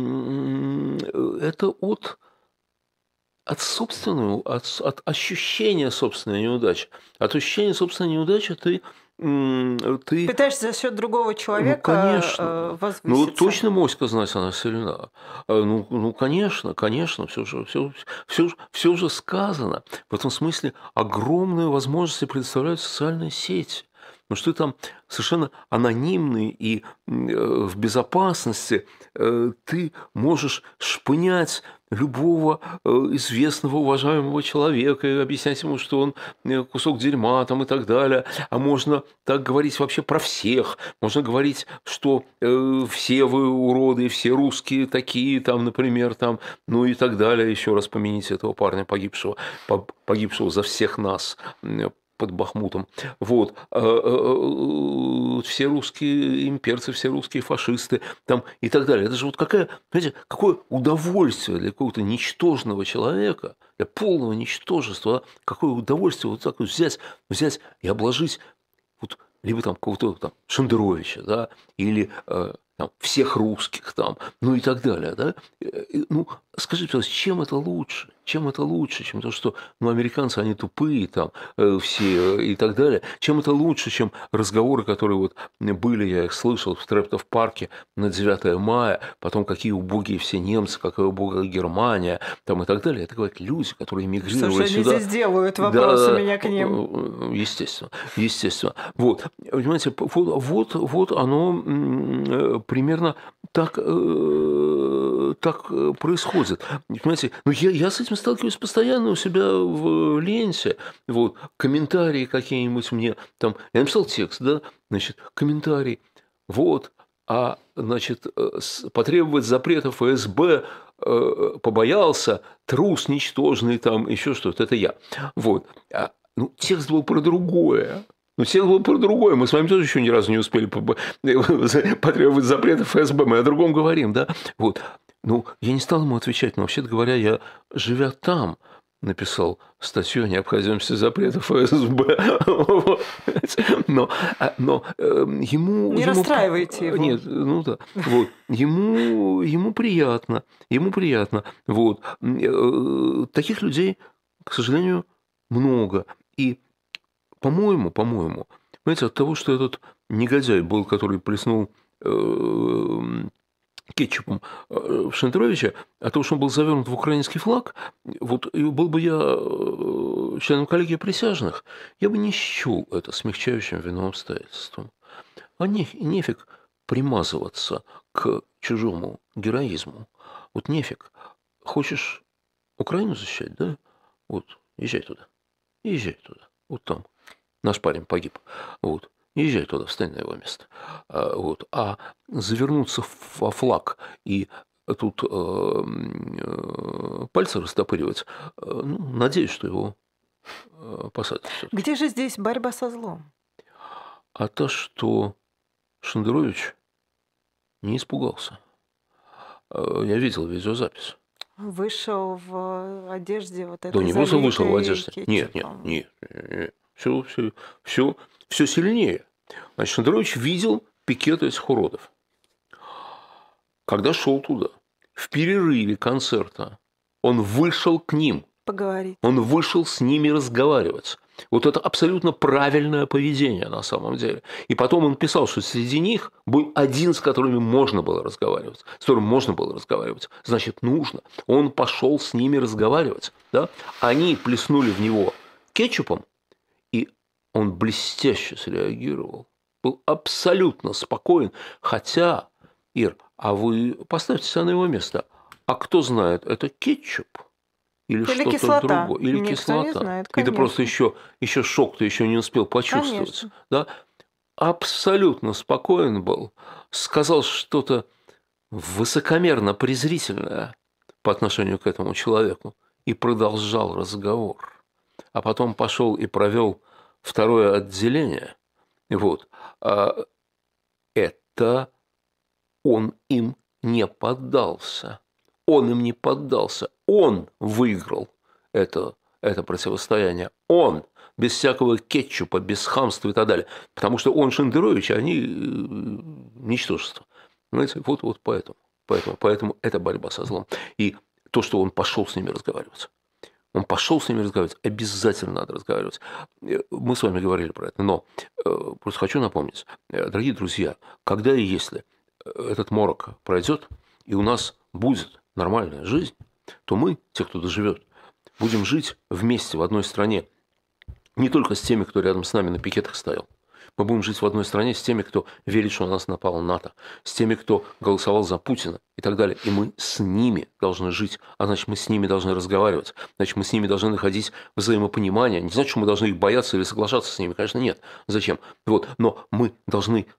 м, это от, от собственного, от, с- от ощущения собственной неудачи. От ощущения собственной неудачи ты, м, ты
Пытаешься за счет другого
ну,
человека
конечно.
э,
Ну, вот
возвыситься.
точно моська знать, она сильна. Э, Ну, ну конечно, конечно, все же, все, все, все уже сказано. В этом смысле огромные возможности предоставляют социальные сети. Потому что ты там совершенно анонимный и м, э, в безопасности э, ты можешь шпынять любого э, известного, уважаемого человека и объяснять ему, что он э, кусок дерьма там, и так далее. А можно так говорить вообще про всех. Можно говорить, что э, все вы уроды, все русские такие, там, например, там, ну и так далее. Еще раз помяните этого парня, погибшего, по- погибшего за всех нас м, под Бахмутом. Вот. А, а, а, Все русские имперцы, все русские фашисты там, и так далее. Это же вот какая, понимаете, какое удовольствие для какого-то ничтожного человека, для полного ничтожества, да, какое удовольствие вот так вот взять, взять и обложить вот либо там какого-то там Шендеровича, да, или э, там, всех русских там, ну и так далее, да, Э, ну, скажите, пожалуйста, чем это лучше? Чем это лучше, чем то, что ну, американцы, они тупые там э, все э, и так далее? Чем это лучше, чем разговоры, которые вот были, я их слышал в Трептов-парке на девятое мая, потом какие убогие все немцы, какая убогая Германия там и так далее. Это говорят люди, которые эмигрировали
Что же они
сюда.
здесь делают? Вопрос
Да,
у меня к ним.
естественно, естественно. Вот, понимаете, вот, вот, вот оно м, примерно так, э, так э, происходит. Понимаете, ну я, я с этим сталкиваюсь постоянно у себя в ленте. Вот, комментарии какие-нибудь мне там. Я написал текст, да, значит, комментарий. Вот, а, значит, э, с- потребовать запрета эф эс бэ э, побоялся, трус ничтожный там, еще что-то. Это я. Вот. А, ну, текст был про другое. Ну, текст был про другое. Мы с вами тоже еще ни разу не успели поб- потребовать запрета эф эс бэ. Мы о другом говорим, да? Вот. Ну, я не стал ему отвечать, но, вообще-то говоря, я, живя там, написал статью о необходимости запрета эф эс бэ. Но, а, но э, ему...
Не
ему-
расстраивайте его.
Нет, ну да. Вот. Ему, ему приятно. Ему приятно. Вот. Э, Таких людей, к сожалению, много. И, по-моему, по-моему, знаете, от того, что этот негодяй был, который плеснул э, кетчупом э, в Шендеровича, от того, что он был завернут в украинский флаг, вот и был бы я э, членом коллегии присяжных, я бы не счел это смягчающим виновным обстоятельством. А не, нефиг примазываться к чужому героизму. Вот нефиг. Хочешь Украину защищать, да? Вот, езжай туда. Езжай туда. Вот там. Наш парень погиб. Вот. Езжай туда, встань на его место. А, вот. А завернуться во флаг и тут э, э, пальцы растопыривать, э, ну, надеюсь, что его э, посадят. всё-таки.
Где же здесь борьба со злом?
А то, что Шендерович не испугался. Э, Я видел видеозапись.
Вышел в одежде вот
Да
этой
не просто вышел в
залитой
одежде. Нет, нет,
кетчупом.
нет. Все, все, все, все сильнее. Значит, Шендерович видел пикет этих уродов. Когда шел туда, в перерыве концерта, он вышел к ним.
Поговорить.
Он вышел с ними разговаривать. Вот это абсолютно правильное поведение на самом деле. И потом он писал, что среди них был один, с которыми можно было разговаривать. С которым можно было разговаривать. Значит, нужно. Он пошел с ними разговаривать. Да? Они плеснули в него кетчупом, и он блестяще среагировал. Был абсолютно спокоен. Хотя, Ир, а вы поставьте себя на его место. А кто знает, это кетчуп? Или,
Или
что-то
кислота.
другое, или
Никто
кислота.
не знает,
И ты просто
конечно.
еще, еще шок ты еще не успел почувствовать.
Конечно.
Да? Абсолютно спокоен был. Сказал что-то высокомерно презрительное по отношению к этому человеку и продолжал разговор. А потом пошел и провел второе отделение. Вот. А это он им не поддался. Он им не поддался. Он выиграл это, это противостояние. Он, без всякого кетчупа, без хамства и так далее. Потому что он Шендерович, а они э, ничтожество. Понимаете? Вот, вот поэтому. Поэтому, поэтому это борьба со злом. И то, что он пошел с ними разговаривать. Он пошел с ними разговаривать. Обязательно надо разговаривать. Э, Мы с вами говорили про это. Но э, просто хочу напомнить, э, дорогие друзья, когда и если этот морок пройдет, и у нас будет нормальная жизнь, то мы, те, кто доживет, будем жить вместе в одной стране. Не только с теми, кто рядом с нами на пикетах стоял. Мы будем жить в одной стране с теми, кто верит, что на нас напало НАТО, с теми, кто голосовал за Путина и так далее. И мы с ними должны жить, а значит, мы с ними должны разговаривать, значит, мы с ними должны находить взаимопонимание. Не значит, что мы должны их бояться или соглашаться с ними, конечно, нет. Зачем? Вот. Но мы должны,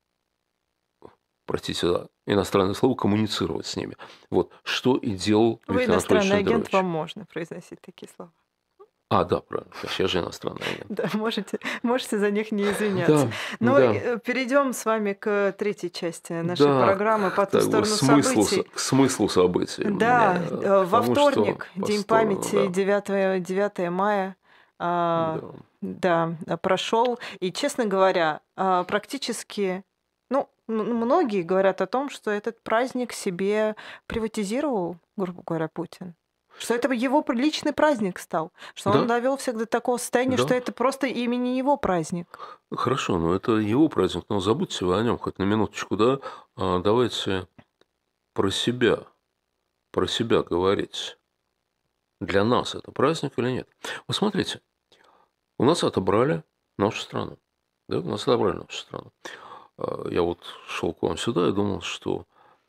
простите за иностранное слово, коммуницировать с ними. Вот. Что и делал
Вы
Виктор Анатольевич
иностранный агент,
Шендерович.
вам можно произносить такие слова.
А, да, правильно. Конечно, я же иностранный агент.
Да, можете, можете за них не извиняться.
Да,
Но
да.
э, перейдем с вами к третьей части нашей
Да,
программы «По ту
к
сторону
смыслу,
событий».
к смыслу событий.
Да,
Мне,
э,
к
во
тому, что
вторник,
по
День
сторону,
памяти,
да,
девятое девятое мая, а,
да.
да, прошел. И, честно говоря, а, практически, ну, м- многие говорят о том, что этот праздник себе приватизировал, грубо говоря, Путин. Что это его личный праздник стал. Что он
Да,
довел всех до такого состояния, что
да.
это просто имени его праздник.
Хорошо, но это его праздник, но забудьте вы о нем хоть на минуточку, да? А давайте про себя, про себя говорить. Для нас это праздник или нет? Вот смотрите, у нас отобрали нашу страну. Да, у нас отобрали нашу страну. А, Я вот шел к вам сюда и думал, что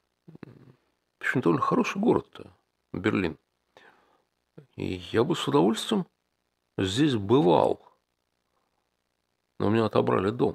почему довольно хороший город-то, Берлин. И я бы с удовольствием здесь бывал, но у меня отобрали дом.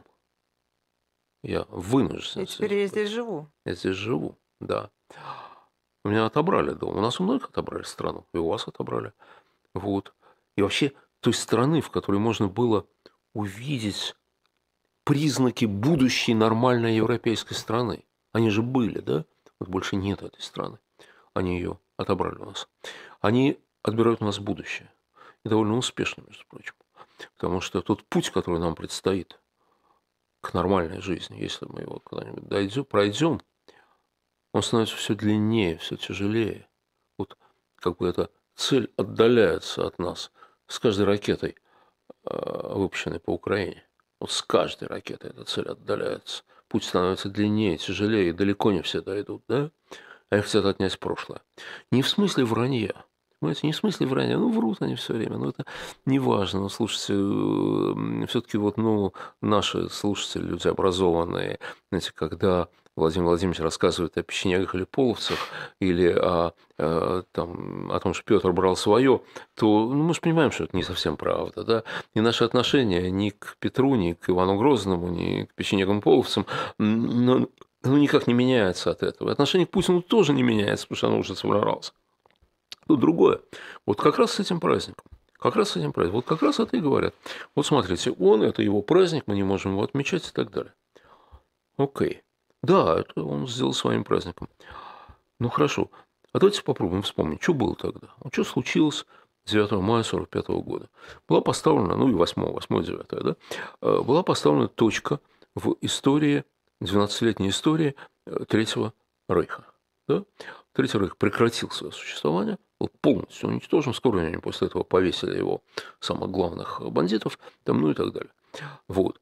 Я вынужден
И
здесь
теперь я здесь
быть.
живу.
Я здесь живу, да. У меня отобрали дом. У нас у многих отобрали страну, и у вас отобрали. Вот. И вообще той страны, в которой можно было увидеть признаки будущей нормальной европейской страны. Они же были, да? Вот больше нет этой страны. Они ее отобрали у нас. Они отбирают у нас будущее. И довольно успешно, между прочим. Потому что тот путь, который нам предстоит к нормальной жизни, если мы его когда-нибудь дойдем, пройдем, он становится все длиннее, все тяжелее. Вот как бы эта цель отдаляется от нас с каждой ракетой, выпущенной по Украине. Вот с каждой ракетой эта цель отдаляется. Путь становится длиннее, тяжелее, и далеко не все дойдут, да? А их хотят отнять прошлое. Не в смысле вранья. Понимаете, не в смысле вранья. Ну, врут они все время. Но это не важно. Ну, слушайте, все-таки вот, ну, наши слушатели, люди образованные, знаете, когда Владимир Владимирович рассказывает о печенегах или половцах, или о, о, там, о том, что Петр брал свое, то ну, мы же понимаем, что это не совсем правда. Да? И наши отношения ни к Петру, ни к Ивану Грозному, ни к печенегам-половцам ну, ну, никак не меняется от этого. Отношение к Путину тоже не меняется, потому что оно уже собрался. Тут другое. Вот как раз с этим праздником. Как раз с этим праздником. Вот как раз это и говорят. Вот смотрите, он, это его праздник, мы не можем его отмечать и так далее. Окей. Да, это он сделал своим праздником. Ну, хорошо. А давайте попробуем вспомнить, что было тогда. Вот что случилось девятого мая сорок пятого года. Была поставлена, ну и восьмого, восьмое, девятое, да, была поставлена точка в истории, двенадцатилетней истории Третьего Рейха. Да? Третий Рейх прекратил свое существование, был полностью уничтожен. В скором времени после этого повесили его самых главных бандитов, там, ну и так далее. Вот.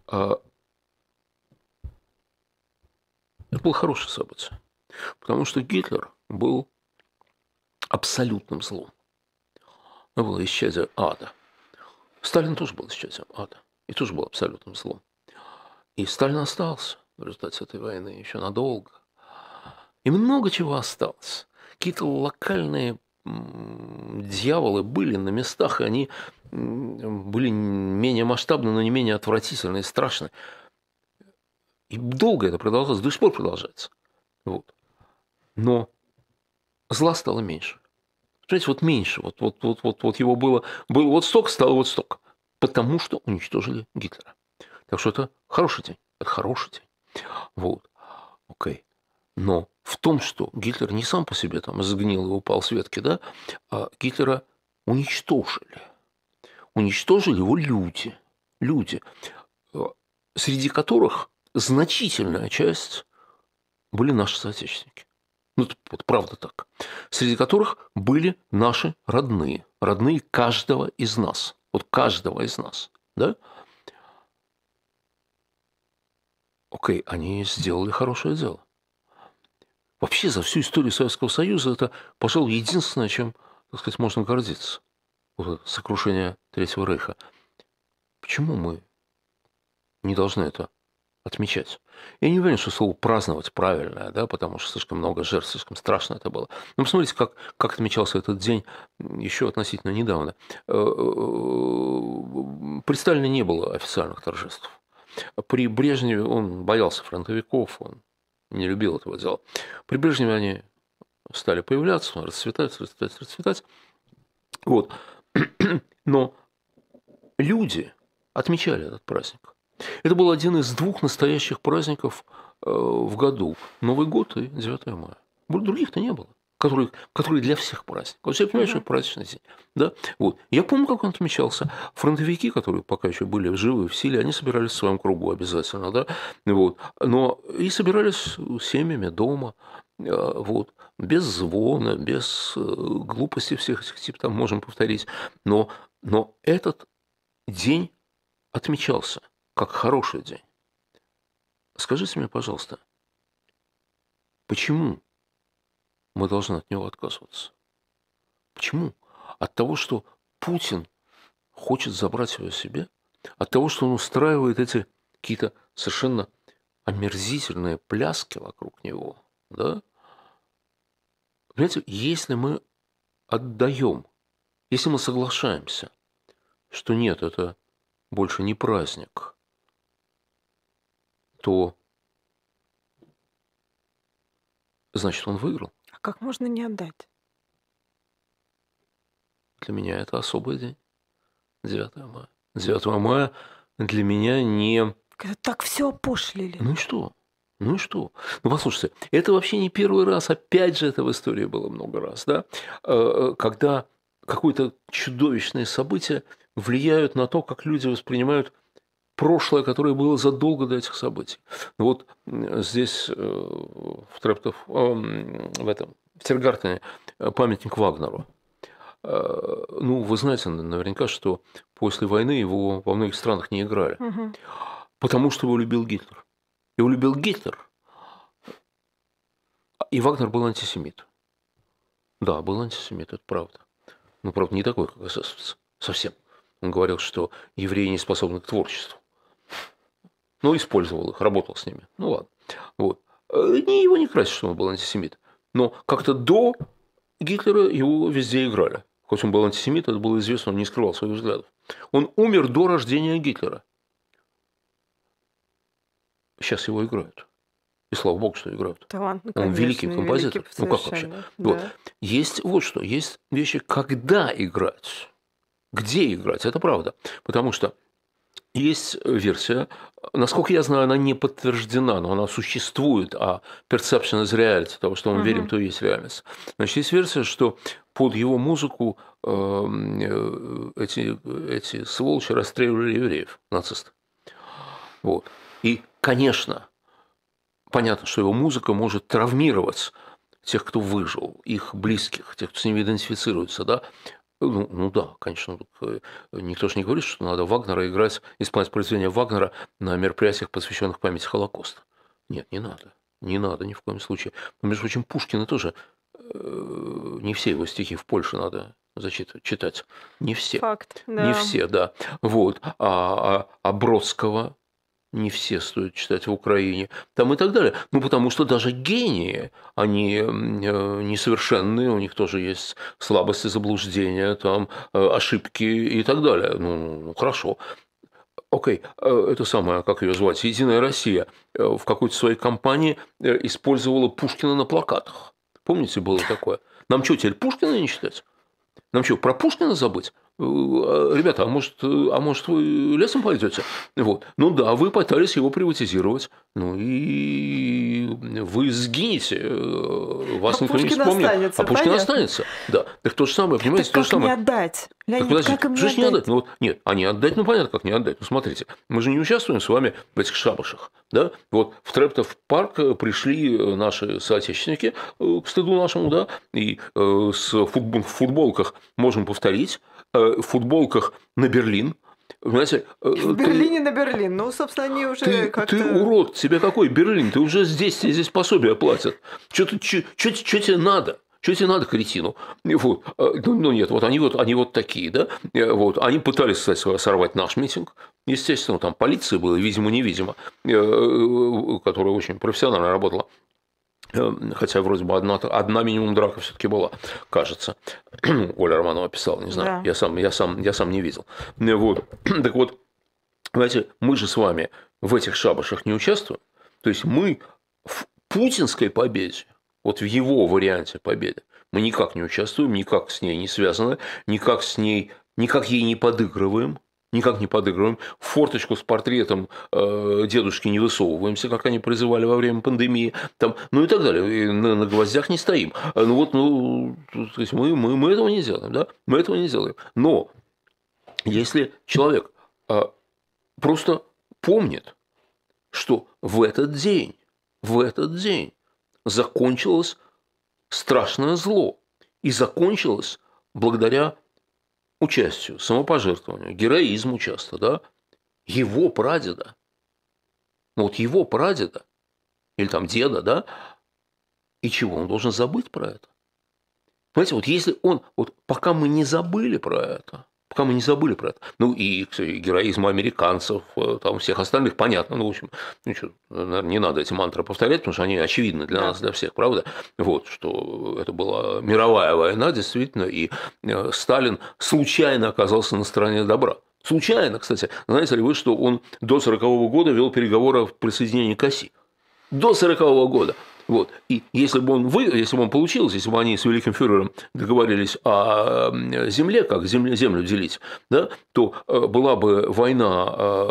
Это было хорошее событие, потому что Гитлер был абсолютным злом. Это было исчадие ада. Сталин тоже был исчадием ада и тоже был абсолютным злом. И Сталин остался в результате этой войны еще надолго. И много чего осталось. Какие-то локальные дьяволы были на местах, и они были менее масштабны, но не менее отвратительны и страшны. И долго это продолжалось, до сих пор продолжается. Вот. Но зла стало меньше. Понимаете, вот меньше. Вот, вот, вот, вот, вот его было, было вот столько, стало вот столько. Потому что уничтожили Гитлера. Так что это хороший день. Это хороший день. Вот. Окей. Но в том, что Гитлер не сам по себе там сгнил и упал с ветки, да, а Гитлера уничтожили. Уничтожили его люди. Люди, среди которых значительная часть были наши соотечественники. Ну, это вот правда так. Среди которых были наши родные. Родные каждого из нас. Вот каждого из нас. Да? Окей, они сделали хорошее дело. Вообще за всю историю Советского Союза это, пожалуй, единственное, чем, так сказать, можно гордиться. Вот это сокрушение Третьего Рейха. Почему мы не должны это отмечать? Я не уверен, что слово «праздновать» правильное, да, потому что слишком много жертв, слишком страшно это было. Но посмотрите, как, как отмечался этот день еще относительно недавно. При Сталине не было официальных торжеств. При Брежневе он боялся фронтовиков, он не любил этого дела. При Брежневе они стали появляться, расцветать, расцветать, расцветать. Вот. Но люди отмечали этот праздник. Это был один из двух настоящих праздников в году. Новый год и девятое мая. Других-то не было. который, который для всех праздник. Вот я понимаю, что это праздничный день. Да? Вот. Я помню, как он отмечался. Фронтовики, которые пока еще были живы, в силе, они собирались в своем кругу обязательно. Да? Вот. Но и собирались семьями дома. Вот. Без звона, без глупостей всех этих типов, там можем повторить. Но, но этот день отмечался как хороший день. Скажите мне, пожалуйста, почему мы должны от него отказываться? Почему? От того, что Путин хочет забрать его себе? От того, что он устраивает эти какие-то совершенно омерзительные пляски вокруг него? Да? Понимаете, если мы отдаем, если мы соглашаемся, что нет, это больше не праздник, то значит, он выиграл.
А как можно не отдать?
Для меня это особый день. девятое мая. девятое мая для меня не...
Это так все опошлили.
Ну и что? Ну и что? Ну, послушайте, это вообще не первый раз, опять же, это в истории было много раз, да, когда какое-то чудовищное событие влияют на то, как люди воспринимают прошлое, которое было задолго до этих событий. Вот здесь в Трептов, в этом, в Тиргартене памятник Вагнеру. Ну, вы знаете наверняка, что после войны его во многих странах не играли, угу. потому что его любил Гитлер. Его любил Гитлер, и Вагнер был антисемит. Да, был антисемит, это правда. Но, правда, не такой, как эсэсовец. Совсем. Он говорил, что евреи не способны к творчеству. Но использовал их, работал с ними. Ну ладно. Вот. Не его не красит, что он был антисемит. Но как-то до Гитлера его везде играли. Хоть он был антисемит, это было известно, он не скрывал своих взглядов. Он умер до рождения Гитлера. Сейчас его играют. И слава богу, что играют.
Талант, ну,
он
конечно,
великий композитор.
Великий,
ну как вообще?
Да.
Вот. Есть вот что. Есть вещи, когда играть. Где играть. Это правда. Потому что есть версия, насколько я знаю, она не подтверждена, но она существует, а perception is reality, того, что мы uh-huh. верим, то и есть реальность. Значит, есть версия, что под его музыку э, эти, эти сволочи расстреливали евреев, нацисты. Вот. И, конечно, понятно, что его музыка может травмировать тех, кто выжил, их близких, тех, кто с ними идентифицируется, да. Ну, ну да, конечно, никто же не говорит, что надо Вагнера играть, исполнять произведения Вагнера на мероприятиях, посвященных памяти Холокоста. Нет, не надо. Не надо ни в коем случае. Но, между прочим, Пушкина тоже не все его стихи в Польше надо зачитывать, читать. Не все.
Факт, да.
Не все, да. Вот. А, а, а Бродского не все стоит читать в Украине, там и так далее. Ну, потому что даже гении, они несовершенные, у них тоже есть слабости, заблуждения, там, ошибки и так далее. Ну, ну хорошо. Окей, это самое, как ее звать, «Единая Россия» в какой-то своей кампании использовала Пушкина на плакатах. Помните, было такое? Нам что, теперь Пушкина не читать? Нам что, про Пушкина забыть? Ребята, а может, а может вы лесом пойдете? Вот. Ну да, вы пытались его приватизировать. Ну и вы сгинете. Вас
а
никто
Пушкин
не вспомнит.
Останется,
а Пушкин
понятно.
останется. Да. Так то же самое, понимаете,
так
то
как
же самое.
не отдать? Леонид,
так,
как им не
что
отдать?
не отдать? Ну, вот, нет, а не отдать, ну понятно, как не отдать. Ну смотрите, мы же не участвуем с вами в этих шабашах. Да? Вот в Трептов парк пришли наши соотечественники, к стыду нашему, да, и с футбол, в футболках можем повторить, в футболках на Берлин. Понимаете,
в
ты,
Берлине на Берлин. Ну, собственно, они уже
ты,
как-то...
Ты урод, тебе какой Берлин? Ты уже здесь, тебе здесь пособие платят. Что тебе надо? Что тебе надо, кретину? Вот. Ну, нет, вот они, вот они вот такие, да? Вот. Они пытались, кстати, сорвать наш митинг. Естественно, там полиция была, видимо-невидимо, которая очень профессионально работала. Хотя вроде бы одна, одна минимум драка все-таки была, кажется. Оля Романова писала, не знаю, да. я, сам, я, сам, я сам не видел. Вот. Так вот, знаете, мы же с вами в этих шабашах не участвуем. То есть мы в путинской победе, вот в его варианте победы, мы никак не участвуем, никак с ней не связаны, никак с ней, никак ей не подыгрываем, никак не подыгрываем, в форточку с портретом э, дедушки не высовываемся, как они призывали во время пандемии, там, ну и так далее, и на, на гвоздях не стоим. Ну вот, ну, то есть мы, мы, мы этого не делаем, да, мы этого не делаем. Но если человек э, просто помнит, что в этот день, в этот день закончилось страшное зло, и закончилось благодаря участию, самопожертвованию, героизму часто, да, его прадеда, ну вот его прадеда, или там деда, да, и чего, он должен забыть про это? Понимаете, вот если он, вот пока мы не забыли про это, пока мы не забыли про это, ну и, кстати, героизм американцев, там всех остальных, понятно, ну, в общем, ну, что, наверное, не надо эти мантры повторять, потому что они очевидны для да. нас, для всех, правда? Вот, что это была мировая война, действительно, и Сталин случайно оказался на стороне добра. Случайно, кстати. Знаете ли вы, что он до сорокового года вел переговоры о присоединении к оси? До сорокового года. Вот. И если бы он вы, если бы он получилось, если бы они с великим фюрером договорились о земле, как землю, землю делить, да, то была бы война,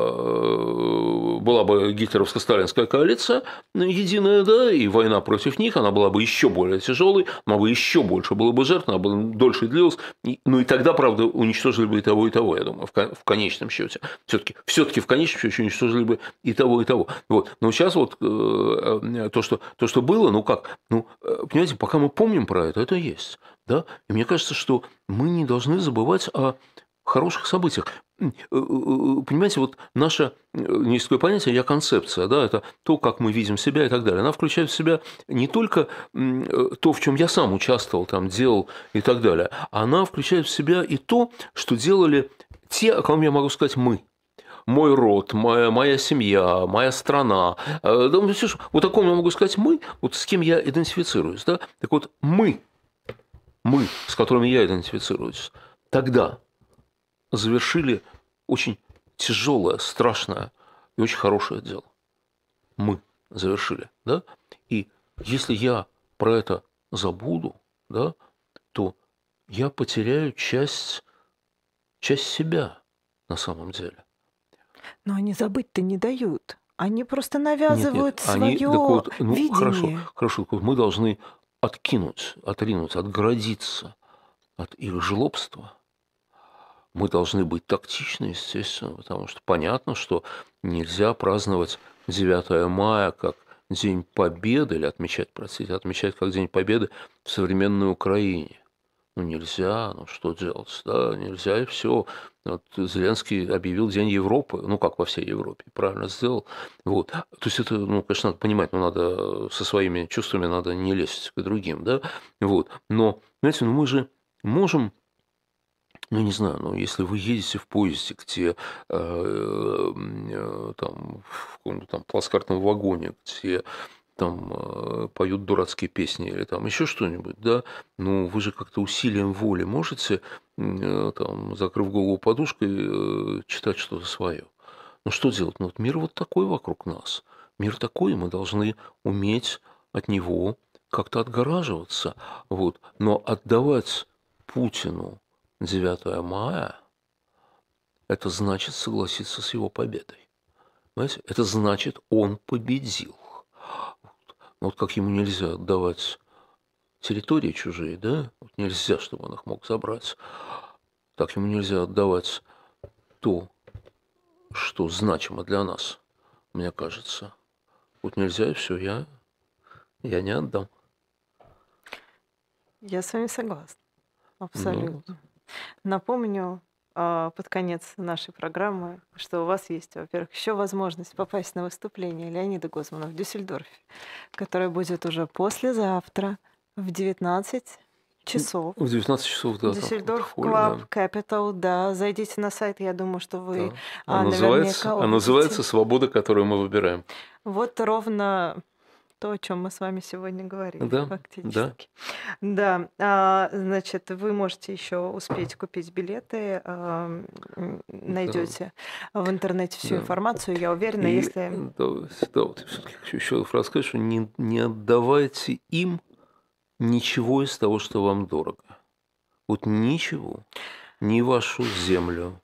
была бы гитлеровско-сталинская коалиция единая, да, и война против них, она была бы еще более тяжелой, она бы еще больше было бы жертв, она бы дольше длилась, ну и тогда, правда, уничтожили бы и того, и того, я думаю, в конечном счете. Все-таки, все-таки в конечном счете уничтожили бы и того, и того. Вот. Но сейчас вот то, что, то, что было, ну как, ну, понимаете, пока мы помним про это, это есть, да, и мне кажется, что мы не должны забывать о хороших событиях. Понимаете, вот наше не такое понятие, я концепция, да, это то, как мы видим себя и так далее. Она включает в себя не только то, в чем я сам участвовал, там, делал и так далее, она включает в себя и то, что делали те, о ком я могу сказать мы. Мой род, моя, моя семья, моя страна. Вот о ком я могу сказать мы, вот с кем я идентифицируюсь. Да? Так вот, мы, мы, с которыми я идентифицируюсь, тогда завершили очень тяжелое, страшное и очень хорошее дело. Мы завершили. Да? И если я про это забуду, да, то я потеряю часть, часть себя на самом деле.
Но они забыть-то не дают. Они просто навязывают
нет, нет.
свое
вот, ну,
видение.
Хорошо, хорошо, мы должны откинуть, отринуть, отгородиться от их жлобства. Мы должны быть тактичны, естественно, потому что понятно, что нельзя праздновать девятое мая как День Победы, или отмечать, простите, отмечать как День Победы в современной Украине. Ну, нельзя, ну что делать, да, нельзя и все. Вот Зеленский объявил День Европы, ну, как во всей Европе, правильно сделал. Вот. То есть это, ну, конечно, надо понимать, но надо со своими чувствами надо не лезть к другим, да, вот. Но, знаете, ну, мы же можем, ну, не знаю, ну, если вы едете в поезде, где э, э, там, в каком-то там плацкартном вагоне, где там э, поют дурацкие песни или там еще что-нибудь, да, ну, вы же как-то усилием воли можете, э, там, закрыв голову подушкой, э, читать что-то свое. Ну, что делать? Ну, вот мир вот такой вокруг нас. Мир такой, и мы должны уметь от него как-то отгораживаться. Вот. Но отдавать Путину девятое мая, это значит согласиться с его победой. Понимаете? Это значит, он победил. Вот как ему нельзя отдавать территории чужие, да? Вот нельзя, чтобы он их мог забрать. Так ему нельзя отдавать то, что значимо для нас, мне кажется. Вот нельзя, и все, я, я не отдам.
Я с вами согласна. Абсолютно. Ну. Напомню а, под конец нашей программы, что у вас есть, во-первых, еще возможность попасть на выступление Леонида Гозмана в Дюссельдорфе, которое будет уже послезавтра в девятнадцать часов.
В девятнадцать часов, да.
Дюссельдорф Club да. Capital, да. Зайдите на сайт, я думаю, что вы
да.
а,
а называется, наверняка а называется «Свобода, которую мы выбираем».
Вот ровно то, о чем мы с вами сегодня говорили,
да,
фактически. Да. да. А, значит, вы можете еще успеть купить билеты, а, найдете да. в интернете всю да. информацию, я уверена,
И,
если...
Да, да вот я все-таки хочу еще раз сказать, что не, не отдавайте им ничего из того, что вам дорого. Вот ничего. Ни вашу землю,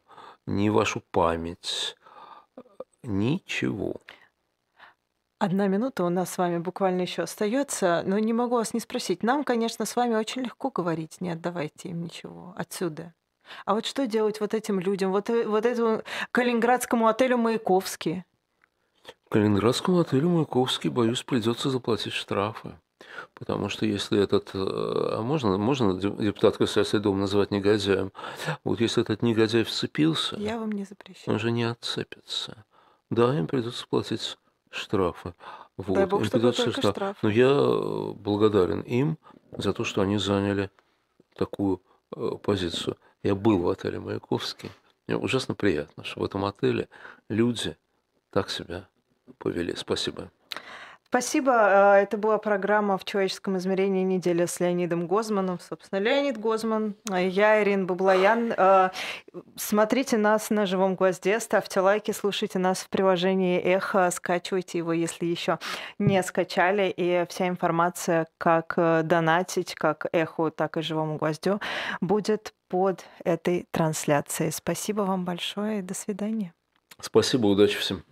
ни вашу память, ничего.
Одна минута у нас с вами буквально еще остается, но не могу вас не спросить. Нам, конечно, с вами очень легко говорить, не отдавайте им ничего отсюда. А вот что делать вот этим людям, вот, э- вот этому калининградскому отелю «Маяковский»?
Калининградскому отелю «Маяковский», боюсь, придется заплатить штрафы. Потому что если этот... э, А можно, можно де- депутат Государственной Думы называть негодяем? Вот если этот негодяй вцепился,
Я вам не
он
запрещаю.
же не отцепится. Да, им придется платить штрафы.
Дай
Вот,
бог,
им
чтобы
придется
только
штраф. Но
штрафы.
я э, благодарен им за то, что они заняли такую э, позицию. Я был в отеле «Маяковский». Мне ужасно приятно, что в этом отеле люди так себя повели. Спасибо.
Спасибо. А, Это была программа «В человеческом измерении. Неделя» с Леонидом Гозманом. Собственно, Леонид Гозман, а я, Ирина Баблоян. А, Смотрите нас на «Живом гвозде», ставьте лайки, слушайте нас в приложении «Эхо», скачивайте его, если еще не скачали. И вся информация, как э, донатить, как «Эхо», так и «Живому гвоздю», будет под этой трансляцией. Спасибо вам большое и до свидания.
Спасибо, удачи всем.